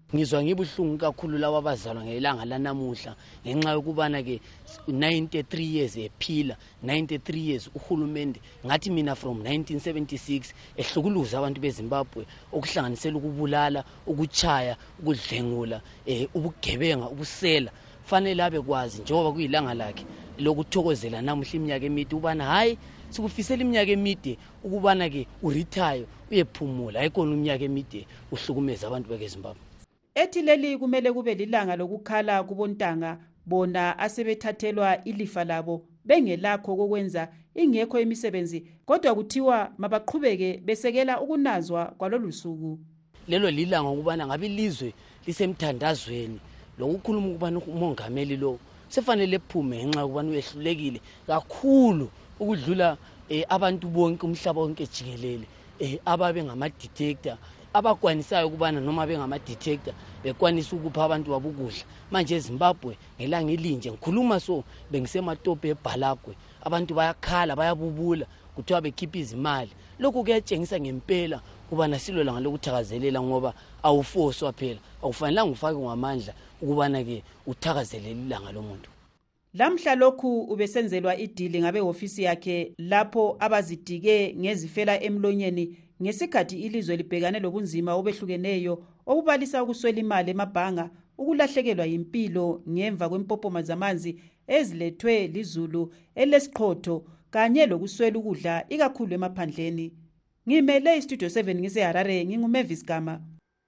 ngizwa ngibuhlungu kakhulu lawa abazalwa ngelanga lanamuhla ngenxa yokubana ke ninety-three years ephila ninety-three years uhulumende ngathi mina from nineteen seventy-six ehlukuluza abantu beZimbabwe okuhlanganisela ukubulala ukuchaya ukudlengula eh ubugebenga ubusela fanele abe kwazi njengoba kuyilanga lakhe lokuthokozela namuhla iminyaka emide ubana hayi sikufisela iminyaka emide ukubana ke uretire uyephumula ayikona iminyaka emide uhlukumeza abantu beZimbabwe. Ethi leli kumele kube lilanga lokukhala kubontanga bona asebethathelwa ilifa labo bengelakho kokwenza ingekho imisebenzi kodwa kuthiwa mabaqhubeke besekela ukunazwa kwalolu suku. Lelo lilanga ukubana ngabe ilizwe lisemthandazweni lokukhuluma ukubana umongameli lo sefanele ephume ngenxa ukubana uyehlulekile kakhulu ukudlula eh, abantu bonke umhlaba wonke jikelele eh, ababe ngama detector abakwanisayo ukubana noma bengama detector bekwanisa ukupha abantu babukudla manje eZimbabwe ngelanga elinje ngikhuluma so bengisematope eBhalagwe abantu bayakhala bayabubula kuthiwa bekhipha izimali lokhu kuyatshengisa ngempela kubana silo langa lokuthakazelela ngoba awufoswa phela awufanelanga ufake ngamandla ukubana ke uthakazelela ilanga lomuntu. Lamhla lokhu ubesenzelwa idili ngabe ofisi yakhe lapho abazidike ngezifela emlonyeni ngesikhathi ilizwe libhekane lobunzima obehlukeneyo obubalisa ukuswela imali emabhanga ukulahlekelwa impilo ngemva kwempophoma zamanzi ezilethwe lizulu elesiqhotho kanye lokuswela ukudla ikakhulu emaphandleni. Ngimele istudio seven ngiseHarare nginguMavis Gama.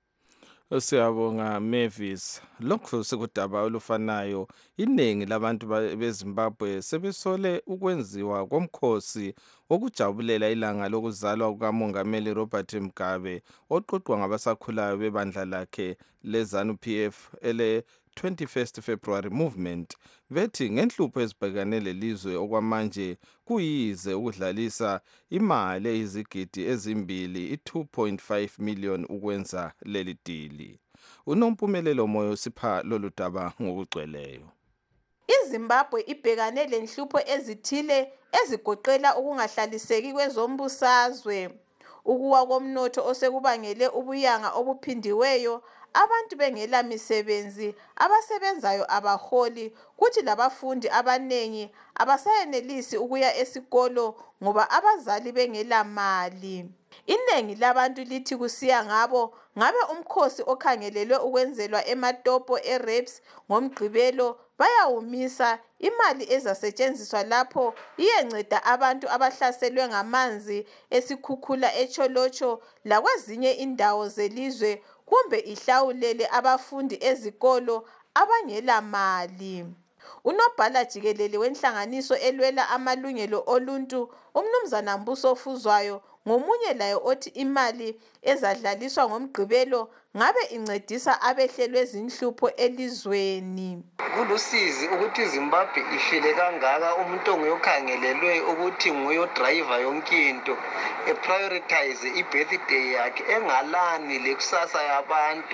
Siyabonga Mavis. Lokho sekudaba olufanayo iningi labantu beZimbabwe sebesole ukwenziwa komkhosi wokujabulela ilanga lokuzalwa kukaMongameli Robert Mugabe oqoqwa ngabasakhulayo bebandla lakhe leZANU-P F ele twenty-first February movement bethi ngenhlupho ezibhekane lelizwe okwamanje kuyize ukudlalisa imali eyizigidi ezimbili i-two point five million ukwenza leli dili. Unompumelelo moyo sipha lolu daba ngokugcweleyo. iZimbabwe ibhekane lenhlupho ezithile ezigoqela ukungahlaliseki kwezombusazwe, ukuwa komnotho osekubangele ubuyanga obuphindiweyo, abantu bengela misebenzi, abasebenzayo abaholi, kuthi labafundi abanengi abasayenelisi ukuya esikolo ngoba abazali bengela mali. Inengi labantu lithi kusiya ngabo ngabe umkhosi okhangelelwe ukwenzelwa ematopo eReps ngomgqibelo bayawumisa, imali ezasetshenziswa lapho iyenceda abantu abahlaselwe ngamanzi esikhukhula eCholocho lakwezinye indawo zelizwe kumbe ihlawulele abafundi ezikolo abangela mali. Unobhala jikelele wenhlanganiso elwela amalungelo oluntu umnumzana Mbuso Fuzwayo ngomunye layo othi imali ezadlaliswa ngomgqibelo ngabe incedisa abehlelwe zinhlupho elizweni. Kulusizi ukuthi iZimbabwe ifile kangaka umuntu onguyokhangelelwe ukuthi nguyo driver yonke into e prioritize i-birthday yakhe engalani lekusasa yabantu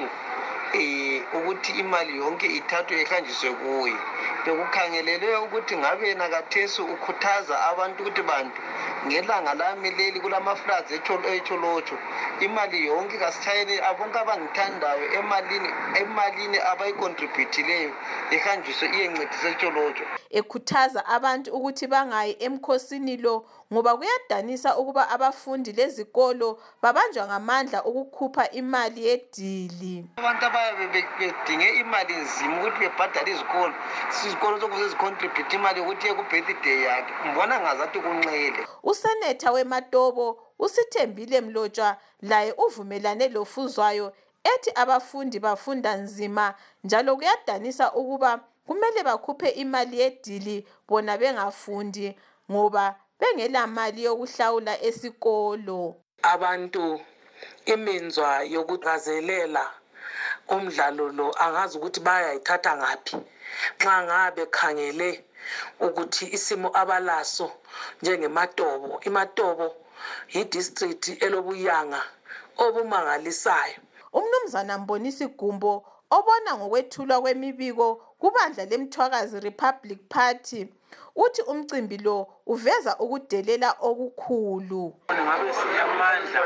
eh ukuthi imali yonke ithathwe ihanjiswe kuye. Bekukhangelelwe ukuthi ngabe nakathesu ukhuthaza abantu ukuthi bantu ngelanga lami leli kulamaflags eCholocho imali yonke kasithayele abonke abangithandayo emalini emalini abayicontributileyo ihanjiswe iyencedisa eCholocho. Ekhuthaza abantu ukuthi bangayi emkhosini lo ngoba kuyadanisa ukuba abafundi lezikolo babanjwa ngamandla ukukhupha imali yedili. Abantu abayabe bedinge imali nzima ukuthi bebhadale izikolo sizikolo sokuze zicontribute imali ukuthi ku birthday yakhe mbona ngazathi kunxele. Usenetha weMatobo uSithembile Mlotshwa laye uvumelane lofuzwayo ethi abafundi bafunda nzima njalo kuyadanisa ukuba kumele bakhuphe imali yedili bona bengafundi ngoba bengela mali yokuhlawula esikolo. Abantu imizwa yokugazelela umdlalo lo angazi ukuthi bayayithatha ngapi nxa ngabe khangele ukuthi isimo abalaso njengeMatobo. iMatobo yidistrict elobuyanga obumangalisayo. Umnumzana Mbonisi Gumbo obona ngokwethulwa kwemibiko kubandla lemthwakazi Republic Party uthi umcimbi lo uveza ukudelela okukhulu. Ngabe sinamandla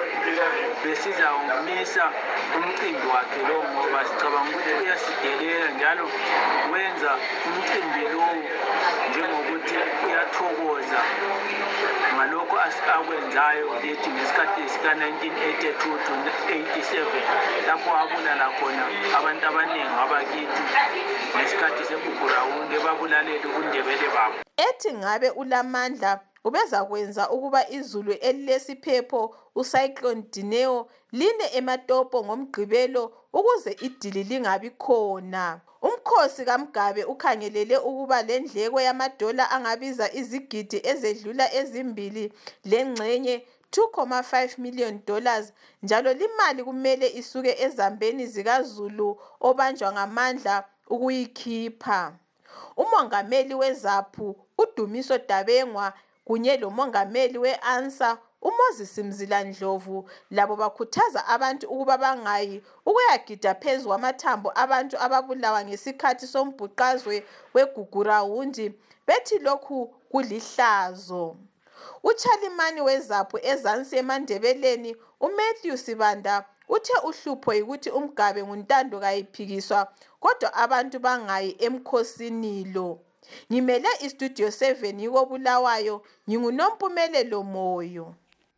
besizawumisa umcimbi wakhe lo ngoba sicabanga ukuthi uyasidelela njalo wenza umcimbi lo njengokuthi uyathokoza ngalokho akwenzayo lethi ngesikhathi sika nineteen eighty-two to eighty-seven lapho abulala khona abantu abaningi abakithi ngesikhathi seBugurawundi babulalela uNdebele babo. Ethi ngabe ulamandla ubeza kwenza ukuba izulu elilesiphepho ucyclone Dineo line eMatopo ngomgqibelo ukuze idili lingabi khona. Umkhosi kaMgabe ukhangelele ukuba lendleko yamadola angabiza izigidi ezedlula ezimbili lengxenye two point five million dollars njalo limali kumele isuke ezambeni zikaZulu obanjwa ngamandla ukuyikhipha. Umongameli weZAPU uDumiso Dabengwa kunye lomongameli weANSA uMoses Mzilandlovu labo bakhuthaza abantu ukuba bangayi ukuyagida phezulu kwamathambo abantu ababulawa ngesikhathi sombhuqazwe weGugurawundi bethi lokhu kulihlazo. uChalimani weZAPU ezansi eMandebeleni uMatthew Sibanda uthe uhlupho yikuthi uMgabe nguntando kayiphikiswa kodwa abantu bangayi emkhosini lo. Ngimele iStudio seven yiko Bulawayo nginguNompumelelo Moyo.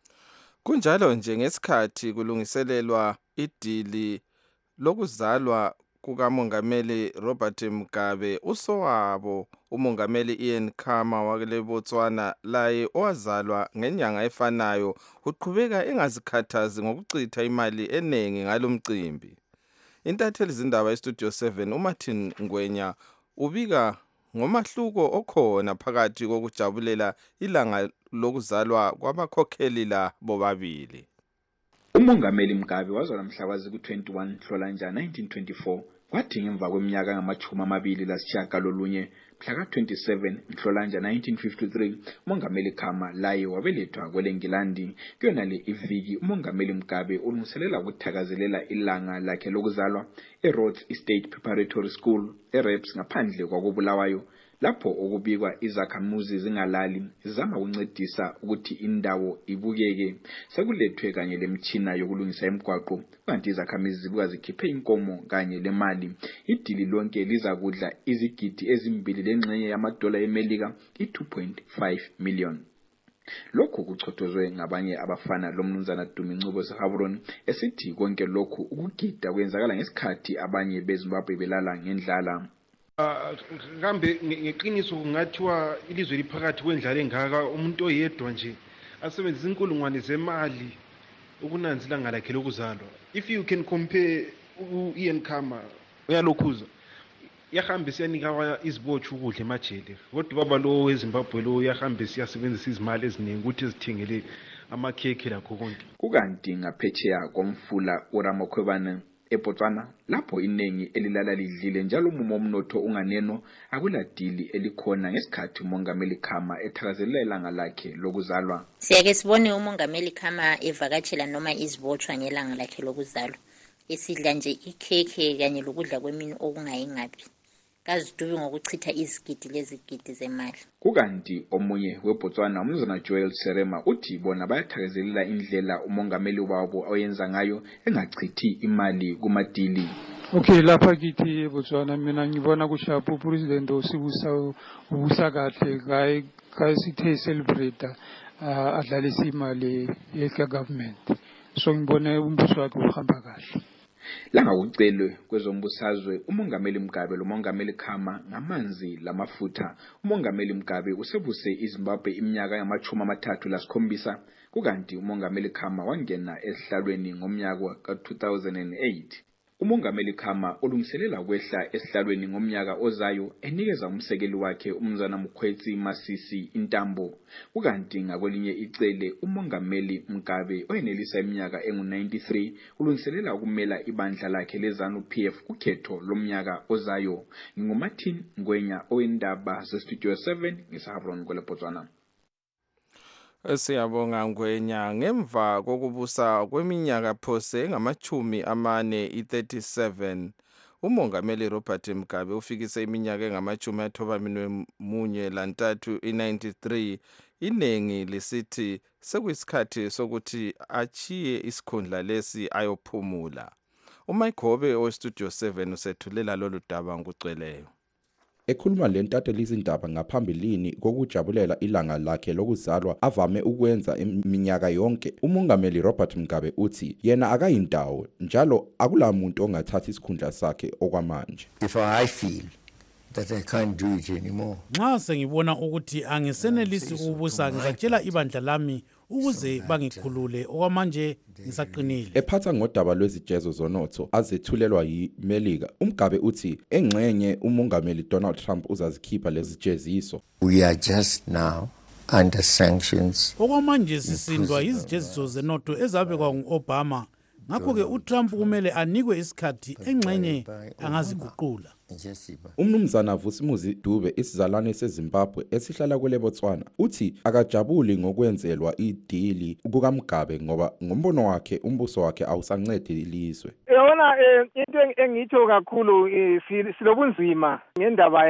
Kunjalo nje ngesikhathi kulungiselelwa idili lokuzalwa kukamongameli Robert Mugabe, usowabo umongameli Ian Khama wakele Botswana laye owazalwa ngenyanga efanayo uqhubeka engazikhathazi ngokuchitha imali enengi ngalomcimbi. Intatheli zindaba eStudio seven uMartin Ngwenya ubika ngomahluko okhona phakathi kokujabulela ilanga lokuzalwa kwabakhokheli la bobabili. Umongameli Mugabe wazalwa mhlakazi ku-twenty-one Nhlolanja nineteen twenty-four kwathi ngemva kweminyaka ngamachumi amabili lasishiyagalolunye mhla twenty-seven Nhlolanja nineteen fifty-three umongameli Khama laye wabelethwa kweleNgilandi. Kuyona le iviki umongameli Mugabe ulungiselela ukuthakazelela ilanga lakhe lokuzalwa eRhodes State Preparatory School eReps ngaphandle kwakoBulawayo lapho okubikwa izakhamuzi zingalali zizama ukuncedisa ukuthi indawo ibukeke. Sekulethwe kanye lemtshina yokulungisa emgwaqo kanti izakhamuzi zibuka zikhiphe inkomo kanye lemali. Idili lonke liza kudla izigidi ezimbili lengxenye yamadola eMelika i-two point five million. Lokhu kuchothozwe ngabanye abafana lomnumzana Dumi Ncube Sehabron esithi konke lokhu ukugida kwenzakala ngesikhathi abanye beZimbabwe belala ngendlala. Kambe ngeqiniso kungathiwa ilizwe liphakathi kwendlala engaka umuntu oyedwa nje asebenzisa inkulungwane zemali ukunanzila ngalakhe lokuzalwa. If you can compare uIan Khama uyalokhuza yahambisa yanika izibotshu ukudla emajele kodwa baba lo weZimbabwe lo yahambisa yasebenzisa izimali eziningi ukuthi ezithengele amakhekhe lakho konke. Kukanti ngaphetsheya komfula uRamakhwebane eBotswana lapho inengi elilala lidlile njalo umumo omnotho unganeno akuladili elikhona ngesikhathi umongameli Khama ethakazelela ilanga lakhe lokuzalwa. Siyake sibone umongameli Khama evakatshela noma izibotshwa ngelanga lakhe lokuzalwa esidla nje ikhekhe kanye lokudla kwemini okungayingapi kazidubi ngokuchitha izigidi lezigidi zemali. Kukanti omunye weBotswana umnumzana Joel Serema uthi bona bayathakazelela indlela umongameli wabo oyenza ngayo engachithi imali kumadili. Okay, lapha kithi eBotswana mina ngibona kushapo president osibusa ubusa kahle gayi kasithe celebrate adlalisa imali ye government. So ngibona umbuso wakhe uhamba kahle. Langa ucelwe kwezombusazwe umongameli Mugabe lomongameli Khama ngamanzi lamafutha. Umongameli Mugabe usebuse iZimbabwe iminyaka yamachumi amathathu lasikhombisa kukanti umongameli Khama wangena esihlalweni ngomnyaka ka two thousand eight. Umongameli Khama ulungiselela kwehla esihlalweni ngomnyaka ozayo enikeza umsekeli wakhe umnumzana Mkhwetsi Masisi intambo. Kukanti ngakwelinye icele umongameli Mugabe oyenelisa iminyaka engu ninety-three ulungiselela ukumela ibandla lakhe leZANU-P F kukhetho lomnyaka ozayo. NginguMartin Ngwenya owendaba zeStudio seven ngeSahabron kweleBotswana. Siyabonga Ngwenya. Ngemva kokubusa kweminyaka phose ngamachumi amane i thirty-seven umongameli Robert Mugabe ufikise iminyaka engamachumi athoba munye lantathu i-ninety-three. Iningi lisithi sekuyisikhathi sokuthi achiye isikhundla lesi ayophumula. uMayigobe ostudio seven usethulela lolu daba ngugcweleyo. Ekhuluma lentateli izindaba ngaphambilini kokujabulela ilanga lakhe lokuzalwa avame ukwenza iminyaka yonke, umongameli Robert Mugabe uthi yena akayindawo njalo akulamuntu ongathatha isikhundla sakhe okwamanje. If I feel that I can't do it anymore, nxa sengibona ukuthi angisenelisi ukubusa ngizatshela ibandla lami ukuze bangikhulule okwamanje ngisaqinile. Ephatha ngodaba lwezijezo zonotho azethulelwa yiMelika, uMugabe uthi engxenye umongameli Donald Trump uzazikhipha lezi jeziso. We are just now under sanctions. Okwamanje sisindwa izijeziso zenotho ezabekwa ngu-Obama. Ngakho-ke uTrump kumele anikwe isikhathi engxenye angaziguqula. Umnumzana Vusimuzi Dube, isizalwane seZimbabwe esihlala kwele Botswana, uthi akajabuli ngokwenzelwa idili kukaMugabe ngoba ngombono wakhe umbuso wakhe awusancedi ilizwe. Yona into engitho kakhulu silobunzima ngendaba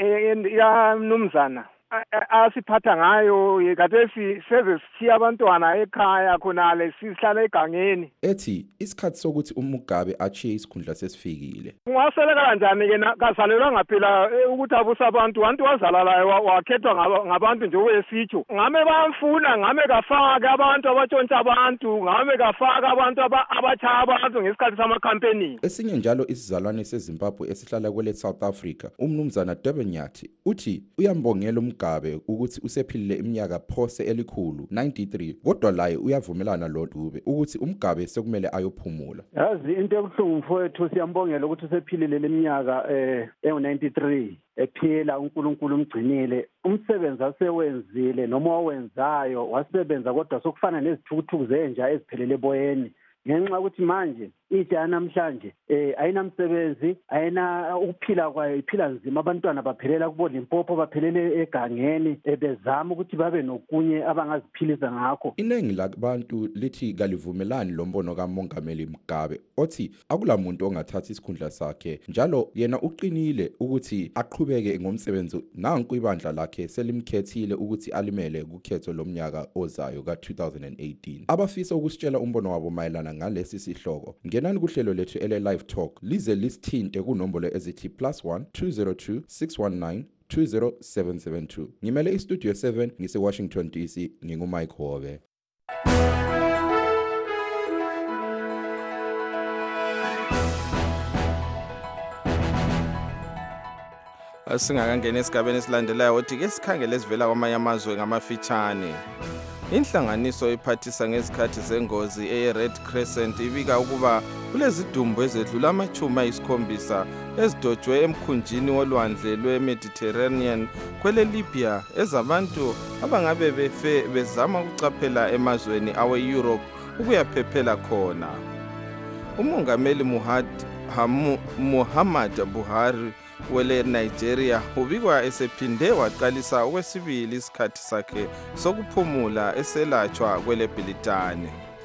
ya mnumzana asiphatha ngayo khathesi seze sithiya abantwana ekhaya khonale sihlala egangeni. Ethi isikhathi sokuthi uMugabe achiye isikhundla sesifikile. Ungaseleka kanjani ke kasalelwa ngaphela ukuthi abusa abantu wantu wazala layo wakhethwa ngabantu nje wesitho. Ngame bamfuna ngame kafaka abantu abatshontsha abantu ngame kafaka abantu abachaya abantu ngesikhathi sama campaigning. Esinye njalo isizalwane seZimbabwe esihlala kwele South Africa, umnumzana Durbanyathi uthi uyambongela Mugabe ukuthi usephilile iminyaka phose elikhulu ninety-three, kodwa laye uyavumelana lo Dube ukuthi uMugabe sekumele ayophumula. Yazi into ebuhlungu mfowethu siyambongela ukuthi usephilile leminyaka eh ninety-three, ephila uNkulunkulu umgcinile, umsebenzi asewenzile noma owenzayo wasebenza kodwa sokufana nezithukuthuku zenja eziphelele boyeni. Ngenxa ukuthi manje itsha namhlanje eh ayinamsebenzi ayina ukuphila kwayo iphila nzima, abantwana baphelela kubo Limpopo baphelele egangeni ebezama ukuthi babe nokunye abangaziphilisa ngakho. Iningi labantu lithi kalivumelani lombono kamongameli Mugabe othi akulamuntu ongathatha isikhundla sakhe njalo yena uqinile ukuthi aqhubeke ngomsebenzi. Nanku ibandla lakhe selimkhethile ukuthi alimele kukhetho lomnyaka ozayo ka two thousand eighteen. Abafisa ukusitshela umbono wabo mayelana ngalesi sihloko ngenani kuhlelo lethu ele live talk lize lisithinte kunombolo ezithi plus one two zero two six one nine two zero seven seven two. Ngimele istudio seven ngise Washington D C, nginguMike Hobe. Asingakangena esigabeni esilandelayo othi ke sikhangele sivela kwamanye amazwe ngamafitshane. Inhlanganiso iphathisa ngezikhathi zengozi eRed Crescent ibika ukuba kulezidumbu ezedlula amachumi ayisikhombisa ezidotshwe emkhunjini wolwandle lweMediterranean kwele Libya ezabantu abangabe befe bezama ukucaphela emazweni awe-Europe ukuyaphephela khona. Umongameli Muhammad Buhari wele Nigeria ubikwa esephinde waqalisa okwesibili isikhathi sakhe sokuphumula eselatshwa kwele Britane.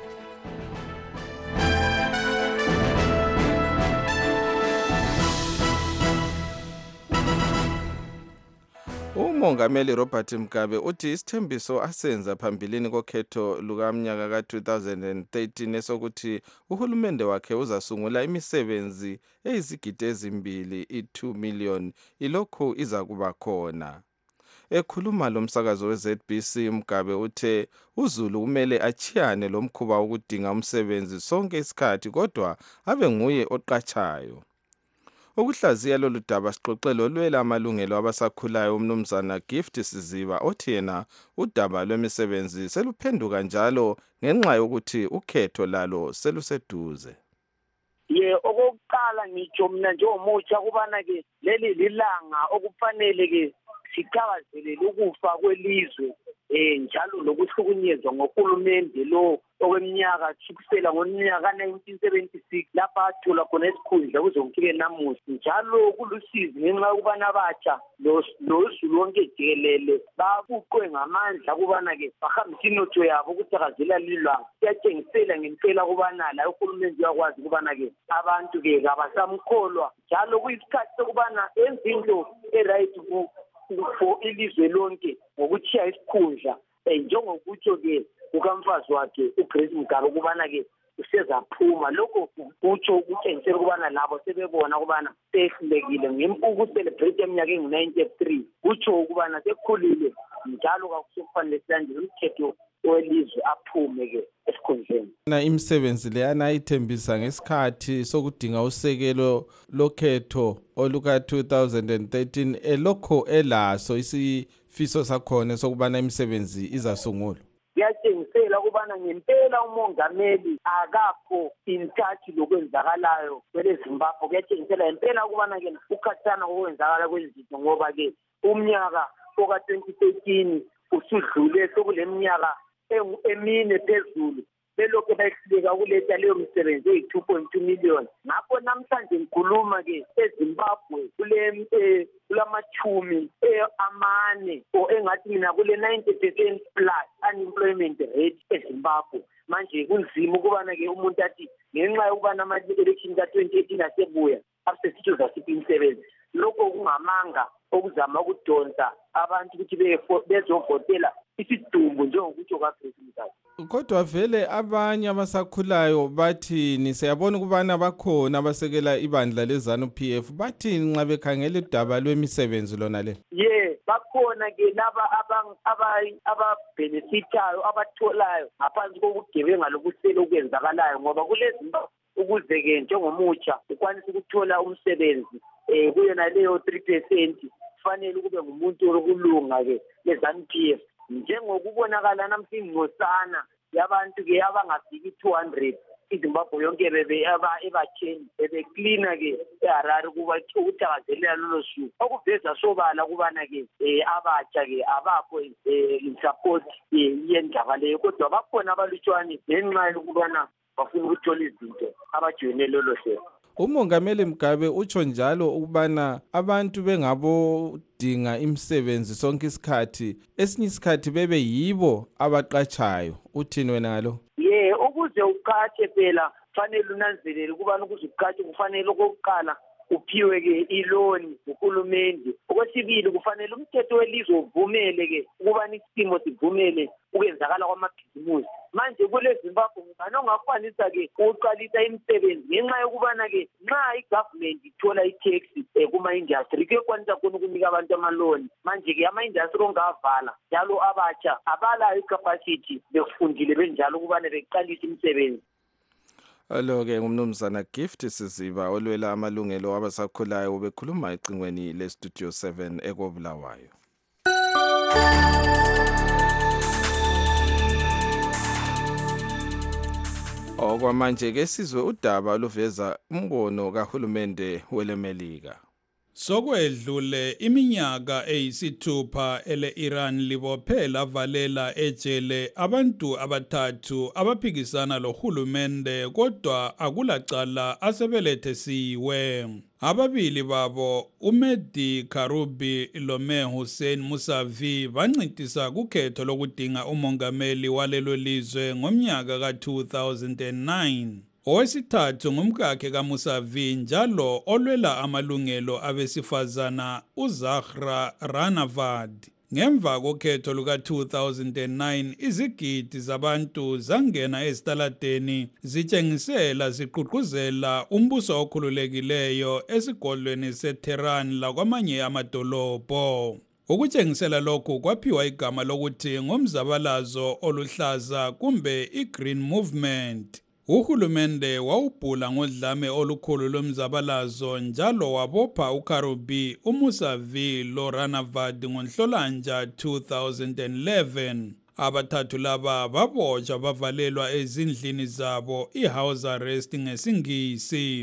Umongameli Robert Mugabe uthi isithembiso asenza phambilini kokhetho lukamnyaka ka two thousand thirteen esokuthi uhulumende wakhe uzasungula imisebenzi eyizigidi ezimbili i-two million ilokhu iza kuba khona. Ekhuluma lomsakazo we-Z B C, Mugabe uthe uZulu kumele achiyane lomkhuba ukudinga umsebenzi sonke isikhathi kodwa abe nguye oqatshayo. Ukuhlaziya lolu daba sixoxelo lwela amalungelo abasakhulayo umnumzana Gift Siziba othi yena udaba lwemisebenzi seluphenduka njalo ngenxa yokuthi ukhetho lalo seluseduze. Ye okokuqala ngitsho mina njengomutsha kubana ke leli lilanga okufanele ke siqhakazelele ukufa kwelizwe eh njalo lokuhlukunyezwa ngohulumende lo okweminyaka kusukela ngonyaka nineteen seventy-six lapha athola khona isikhundla kuzongifike namuhla njalo kulusizi ngenxa yokubana abatsha lozulu wonke jikelele babuqwe ngamandla kubana ke bahambisa inotho yabo ukuthakazela lilwanga siyatshengisela ngempela kubana la uhulumende uyakwazi kubana ke abantu ke kabasamkholwa njalo kuyisikhathi sokubana enze into e-right for ilizwe lonke ngokutshiya isikhundla njengokutsho ke kukamfazi wakhe uGrace Mugabe kubana ke usezaphuma lokho kutsho ukutshengisela kubana labo sebebona kubana sehlulekile ngempuku celebrate eminyaka engu-ninety-three kutsho ukubana sekukhulile njalo kakusokufanele silandele umthetho welizwe aphume ke esikhundleni. Na imisebenzi leyana ayithembisa ngesikhathi sokudinga usekelo lokhetho oluka two thousand thirteen elokho elaso isifiso sakhona sokubana imisebenzi izasungulwa. Kuyatshengisela kubana ngempela umongameli akakho in touch lokwenzakalayo kwele Zimbabwe. Kuyatshengisela ngempela ukubana ke ukhathana okwenzakala kwezinto ngoba ke umnyaka oka twenty thirteen usudlule sokuleminyaka emine phezulu belokho bayihlika ukuletha leyo misebenzi eyi two point two million. Ngakho namhlanje ngikhuluma ke eZimbabwe kule kulamachumi amane o engathi mina kule ninety percent plus unemployment rate eZimbabwe. Manje kunzima ukubana ke umuntu athi ngenxa yokubana ama-election ka twenty eighteen asebuya asesitho zasiphi imisebenzi. Lokho kungamanga okuzama ukudonsa abantu ukuthi bezovotela isidumbu njengokutsho kaGrace Mugabe. Kodwa vele abanye abasakhulayo bathini siyabona ukubana bakhona abasekela ibandla lezanu P F bathini nxa bekhangela udaba lwemisebenzi lona le? Ye bakhona ke laba ababenefitayo abatholayo ngaphansi kokugebenga lokusela okwenzakalayo ngoba kuleZimbabwe ukuze ke njengomutsha ukwanisa ukuthola umsebenzi eh kuyona leyo three percent kufanele kube ngumuntu olokulunga ke lezanu P F njengokubonakala namhla ingcosana yabantu ke abangafiki two hundred iZimbabwe yonke bebe ebatheni bebecleana ke eHarare kuba ukuthakazelela lolo suku okuveza sobala kubana ke abatsha ke abakho in support yendaba leyo kodwa bakhona abalutshwane ngenxa yokubana bafuna ukuthola izinto abajoyine lolo hlelo. Umongameli Mugabe utsho njalo ukubana abantu bengabodinga imisebenzi sonke isikhathi esinye isikhathi bebe yibo abaqatshayo. Uthini wena ngalo? Ye ukuze uqatshe phela kufanele unanzelele ukubana ukuze uqatshe kufanele okokuqala uphiwe ke iloni uhulumende. Okwesibili kufanele umthetho welizwe uvumele ke ukubana isimo sivumele ukwenzakala kwamabhizimusi. Manje kule Zimbabwe ngibani ongakwanisa ke ukuqalisa imisebenzi ngenxa yokubana ke nxa igovernment ithola i-tax kuma-industry kuyokwanisa khona ukunika abantu amaloni. Manje ke ama-industry ongavala njalo abatsha abalayo icapacity bekufundile benjalo ukubana beqalise imisebenzi. Alo-ke ngumnumzana Gift Siziba olwela amalungelo abasakhulayo ubekhuluma ecingweni le-Studio seven ekobulawayo. Okwamanje ke sizwe udaba oluveza umbono kahulumende welemelika. Sokwedlule iminyaka eyisithupha ele-Iran libophe lavalela ejele abantu abathathu abaphikisana lohulumende kodwa akulacala asebelethesiwe. Ababili babo uMehdi Karoubi loMeh Hossein Mousavi bancintisa kukhetho lokudinga umongameli walelo lizwe ngomnyaka ka two thousand nine. Owesithathu ngumkakhe kaMousavi njalo olwela amalungelo abesifazana uZahra Ranavad. Ngemva kokhetho luka two thousand nine izigidi zabantu zangena ezitaladeni zitshengisela ziqhuqhuzela umbuso okhululekileyo esigodlweni seTehran lakwamanye amadolobho. Ukutshengisela lokhu kwaphiwa igama lokuthi ngomzabalazo oluhlaza kumbe iGreen Movement. Uhulumende wawubhula ngodlame olukhulu lomzabalazo njalo wabopha uKaroubi, uMousavi loRanavad ngoNhlolanja two thousand eleven. Abathathu laba babotshwa bavalelwa ezindlini zabo, i-house arrest ngesingisi.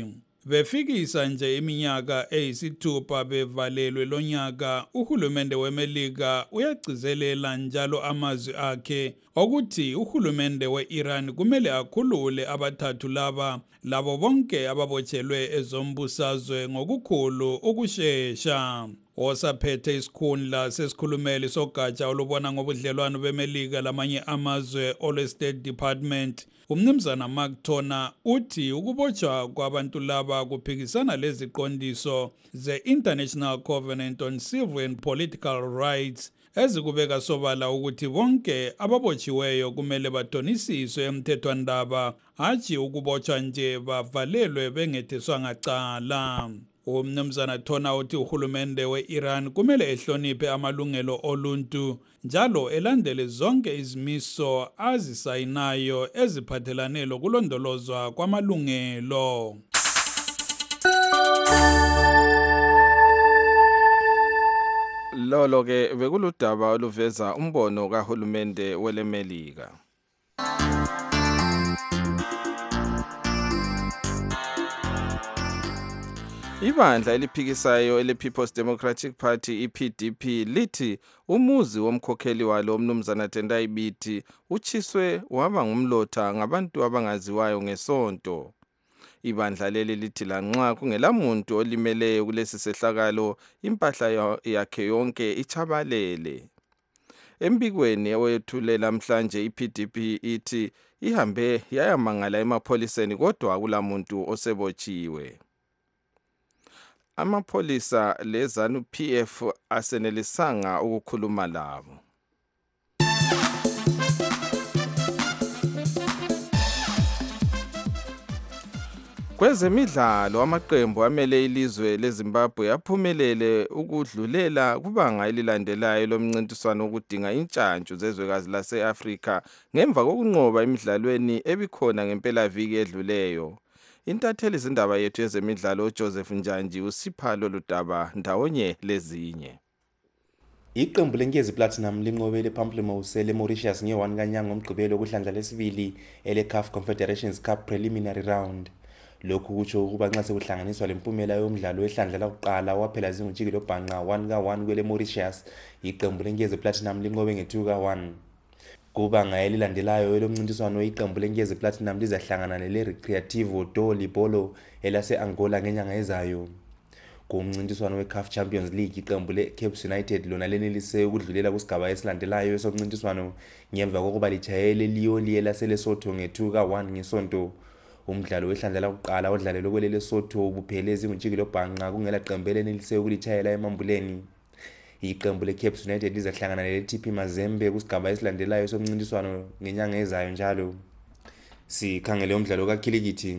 befikisa nje iminyaka eyisithupha bevalelwe lonyaka. Uhulumende weMelika uyagcizelela njalo amazwi akhe okuthi uhulumende we-Iran kumele akhulule abathathu laba labo bonke ababotshelwe ezombusazwe ngokukhulu ukushesha. Osaphethe isikhundla sesikhulumeli sogatsha olubona ngobudlelwano beMelika lamanye amazwe olwe State Department, umnumzana Mark Toner, uthi ukubotshwa kwabantu laba kuphikisana leziqondiso ze-International Covenant on Civil and Political Rights ezikubeka sobala ukuthi bonke ababotshiweyo kumele badonisiswe emthethwandaba, hatshi ukubotshwa nje bavalelwe bengethiswanga cala. Umnumzana Toner uthi uhulumende we-Iran kumele ehloniphe amalungelo oluntu njalo elandele zonke izimiso azisayinayo eziphathelane lokulondolozwa kwamalungelo. Lolo ke bekuludaba oluveza umbono kahulumende weleMelika. Ibandla eliphikisayo ele-People's Democratic Party i-P D P lithi umuzi womkhokheli walo umnumzana Tendai Biti uchiswe waba ngumlotha ngabantu abangaziwayo ngesonto. Ibandla leli lithi lanxa kungelamuntu olimeleyo kulesi sehlakalo, impahla yakhe yonke ichabalele. Embikweni owethulela namhlanje i-P D P ithi ihambe yayamangala emapholiseni kodwa akulamuntu osebotshiwe. Amapholisa lezanu P F asenelisanga ukukhuluma labo. Kwezemidlalo, amaqembu amele ilizwe leZimbabwe yaphumelele ukudlulela kubanga elilandelayo lomncintiswano wokudinga intshantshu zezwekazi lase-Afrika ngemva kokunqoba emidlalweni ebikhona ngempelaviki edluleyo. Intatheli izindaba yethu yezemidlalo uJoseph Njanji usipha lolu daba ndawonye lezinye. Iqembu lenkezi Platinum linqobele Pamplemousse leMauritius nge-one kaNyanga ngomgqibelo kuhlandla lesibili ele-C A F Confederations Cup preliminary round. Lokhu kutsho ukuba nxa sekuhlanganiswa lempumela yomdlalo wehlandla lokuqala waphela zingutshikilo bhanqa one ka one kwele Mauritius, iqembu lenkezi Platinum linqobe nge-two ka one. Kubanga elilandelayo elomncintiswano iqembu lenkezi Platinum lizahlangana nele-Recreativo do Libolo elase-Angola ngenyanga ezayo. Kumncintiswano we-C A F Champions League, iqembu le-Cape United lona lenelise ukudlulela kusigaba esilandelayo esomncintiswano ngemva kokuba litshayele Lioli elase-Lesotho nge-two ka one ngesonto. Umdlalo wehlandla lokuqala odlalelwe kwele Lesotho ubuphele ezingutshikilo bhanqa kungela qembu elenelise ukulitshayela emambuleni. Iqembu le-Cape United lizahlangana nele-T P Mazembe kusigaba esilandelayo somncintiswano ngenyanga ezayo njalo. Sikhangele umdlalo kakhilikithi.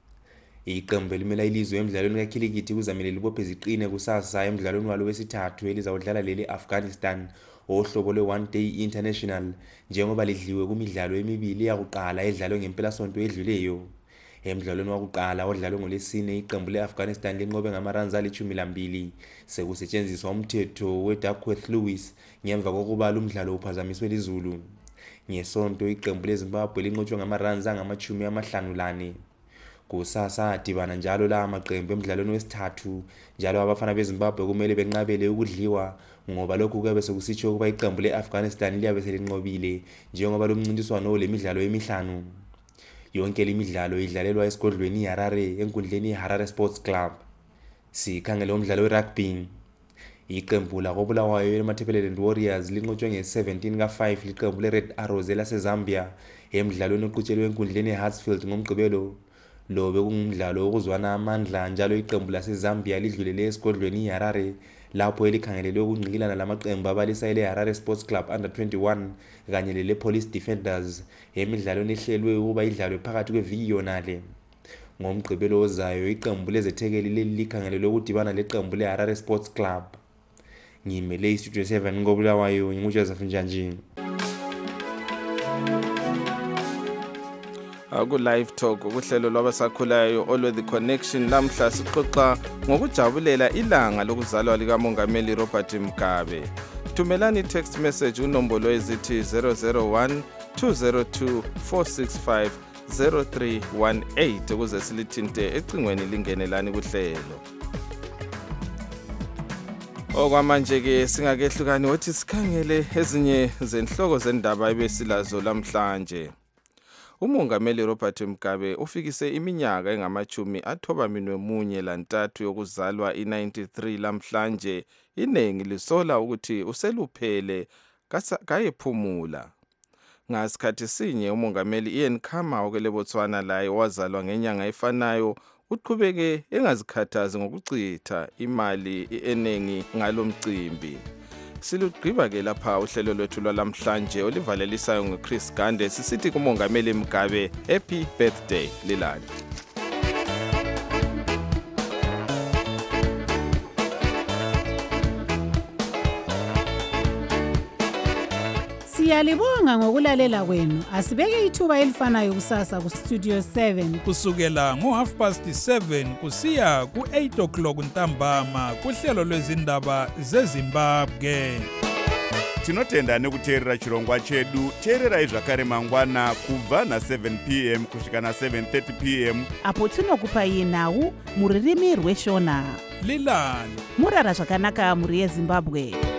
Iqembu elimela ilizwe emidlalweni kakhilikithi kuzamele libophe ziqine kusasa emidlalweni walo wesithathu elizawudlala leli Afghanistan ohlobo lwe-one day international njengoba lidliwe kumidlalo emibili yakuqala edlalwe ngempelasonto edluleyo. Emidlalweni wakuqala odlalwe ngolesine iqembu le-Afghanistan linqobe ngamaranzi alitshumi lambili sekusetshenziswa umthetho we-Duckworth Lewis ngemva kokuba umdlalo uphazamiswe lizulu. Ngesonto iqembu leZimbabwe linqotshwe ngamaranzi angamachumi amahlanu lane. Kusasa adibana njalo la amaqembu emidlalweni wesithathu njalo abafana beZimbabwe kumele benqabele ukudliwa ngoba lokhu kuyabe sekusitsho ukuba iqembu le-Afghanistan liyabe selinqobile njengoba lo mncintiswano olemidlalo emihlanu. Yonke lemidlalo idlalelwa esigodlweni iHarare enkundleni iHarare Sports Club. Sikhangele umdlalo we-rugby. Iqembu lakoBulawayo elamaThebeleland Warriors linqotshwe nge-seventeen ka five liqembu le-Red Arrows elaseZambia emidlalweni oqhutshelwe enkundleni eHartsfield ngomgqibelo. Lo bekungumdlalo wokuzwana amandla njalo iqembu laseZambia lidlulele esigodlweni iHarare lapho elikhangelelwe ukungqikilana lamaqembu abalisa ele-Harare Sports Club under twenty-one kanye lele-Police Defenders emidlalweni ehlelwe ukuba idlalwe phakathi kweviki yonale. Ngomgqibelo ozayo iqembu lezethekeli leli likhangelelwe ukudibana leqembu le-Harare Sports Club. Ngimele iStudio seven ngoBulawayo nginguJoseph Njanji. Aku live talk ukuhlelo lwabasakhulayo olwe the connection lamhla sixoxa ngokujabulela ilanga lokuzalwa lika Mongameli Robert Mugabe. Thumelani text message unombolo ezithi zero zero one two zero two four six five zero three one eight ukuze silithinte ecingweni lingenelani kuhlelo. Okwamanje-ke singakehlukani wothi sikhangele ezinye zenhloko zendaba ebesilazo lamhlanje. Umongameli Robert Mugabe ufikise iminyaka engamachumi athoba minwe munye lantathu yokuzalwa i-ninety-three lamhlanje. Iningi lisola ukuthi useluphele kayephumula. Ngasikhathi sinye umongameli Ian Khama okele Botswana laye wazalwa ngenyanga efanayo uqhubeke engazikhathazi ngokuchitha imali eningi ngalomcimbi. Silugqiba ke lapha uhlelo lwethu lwalamhlanje olivalelisayo ngoChris Gande sisithi kumongameli Mugabe happy birthday Lilani. Siyalibonga ngokulalela kwenu. Asibeke ithuba elifanayo kusasa ku Studio seven kusukela ngo half past seven kusiya ku eight o'clock ntambama kuhlelo lwezindaba zeZimbabwe. Tinotenda nekuteerera chirongwa chedu. Teererai zvakare mangwana kubva na seven p m kusvika na seven thirty p m apo tinokupai nhau muririmi rweshona. Lilani Murara zvakanaka muri yeZimbabwe.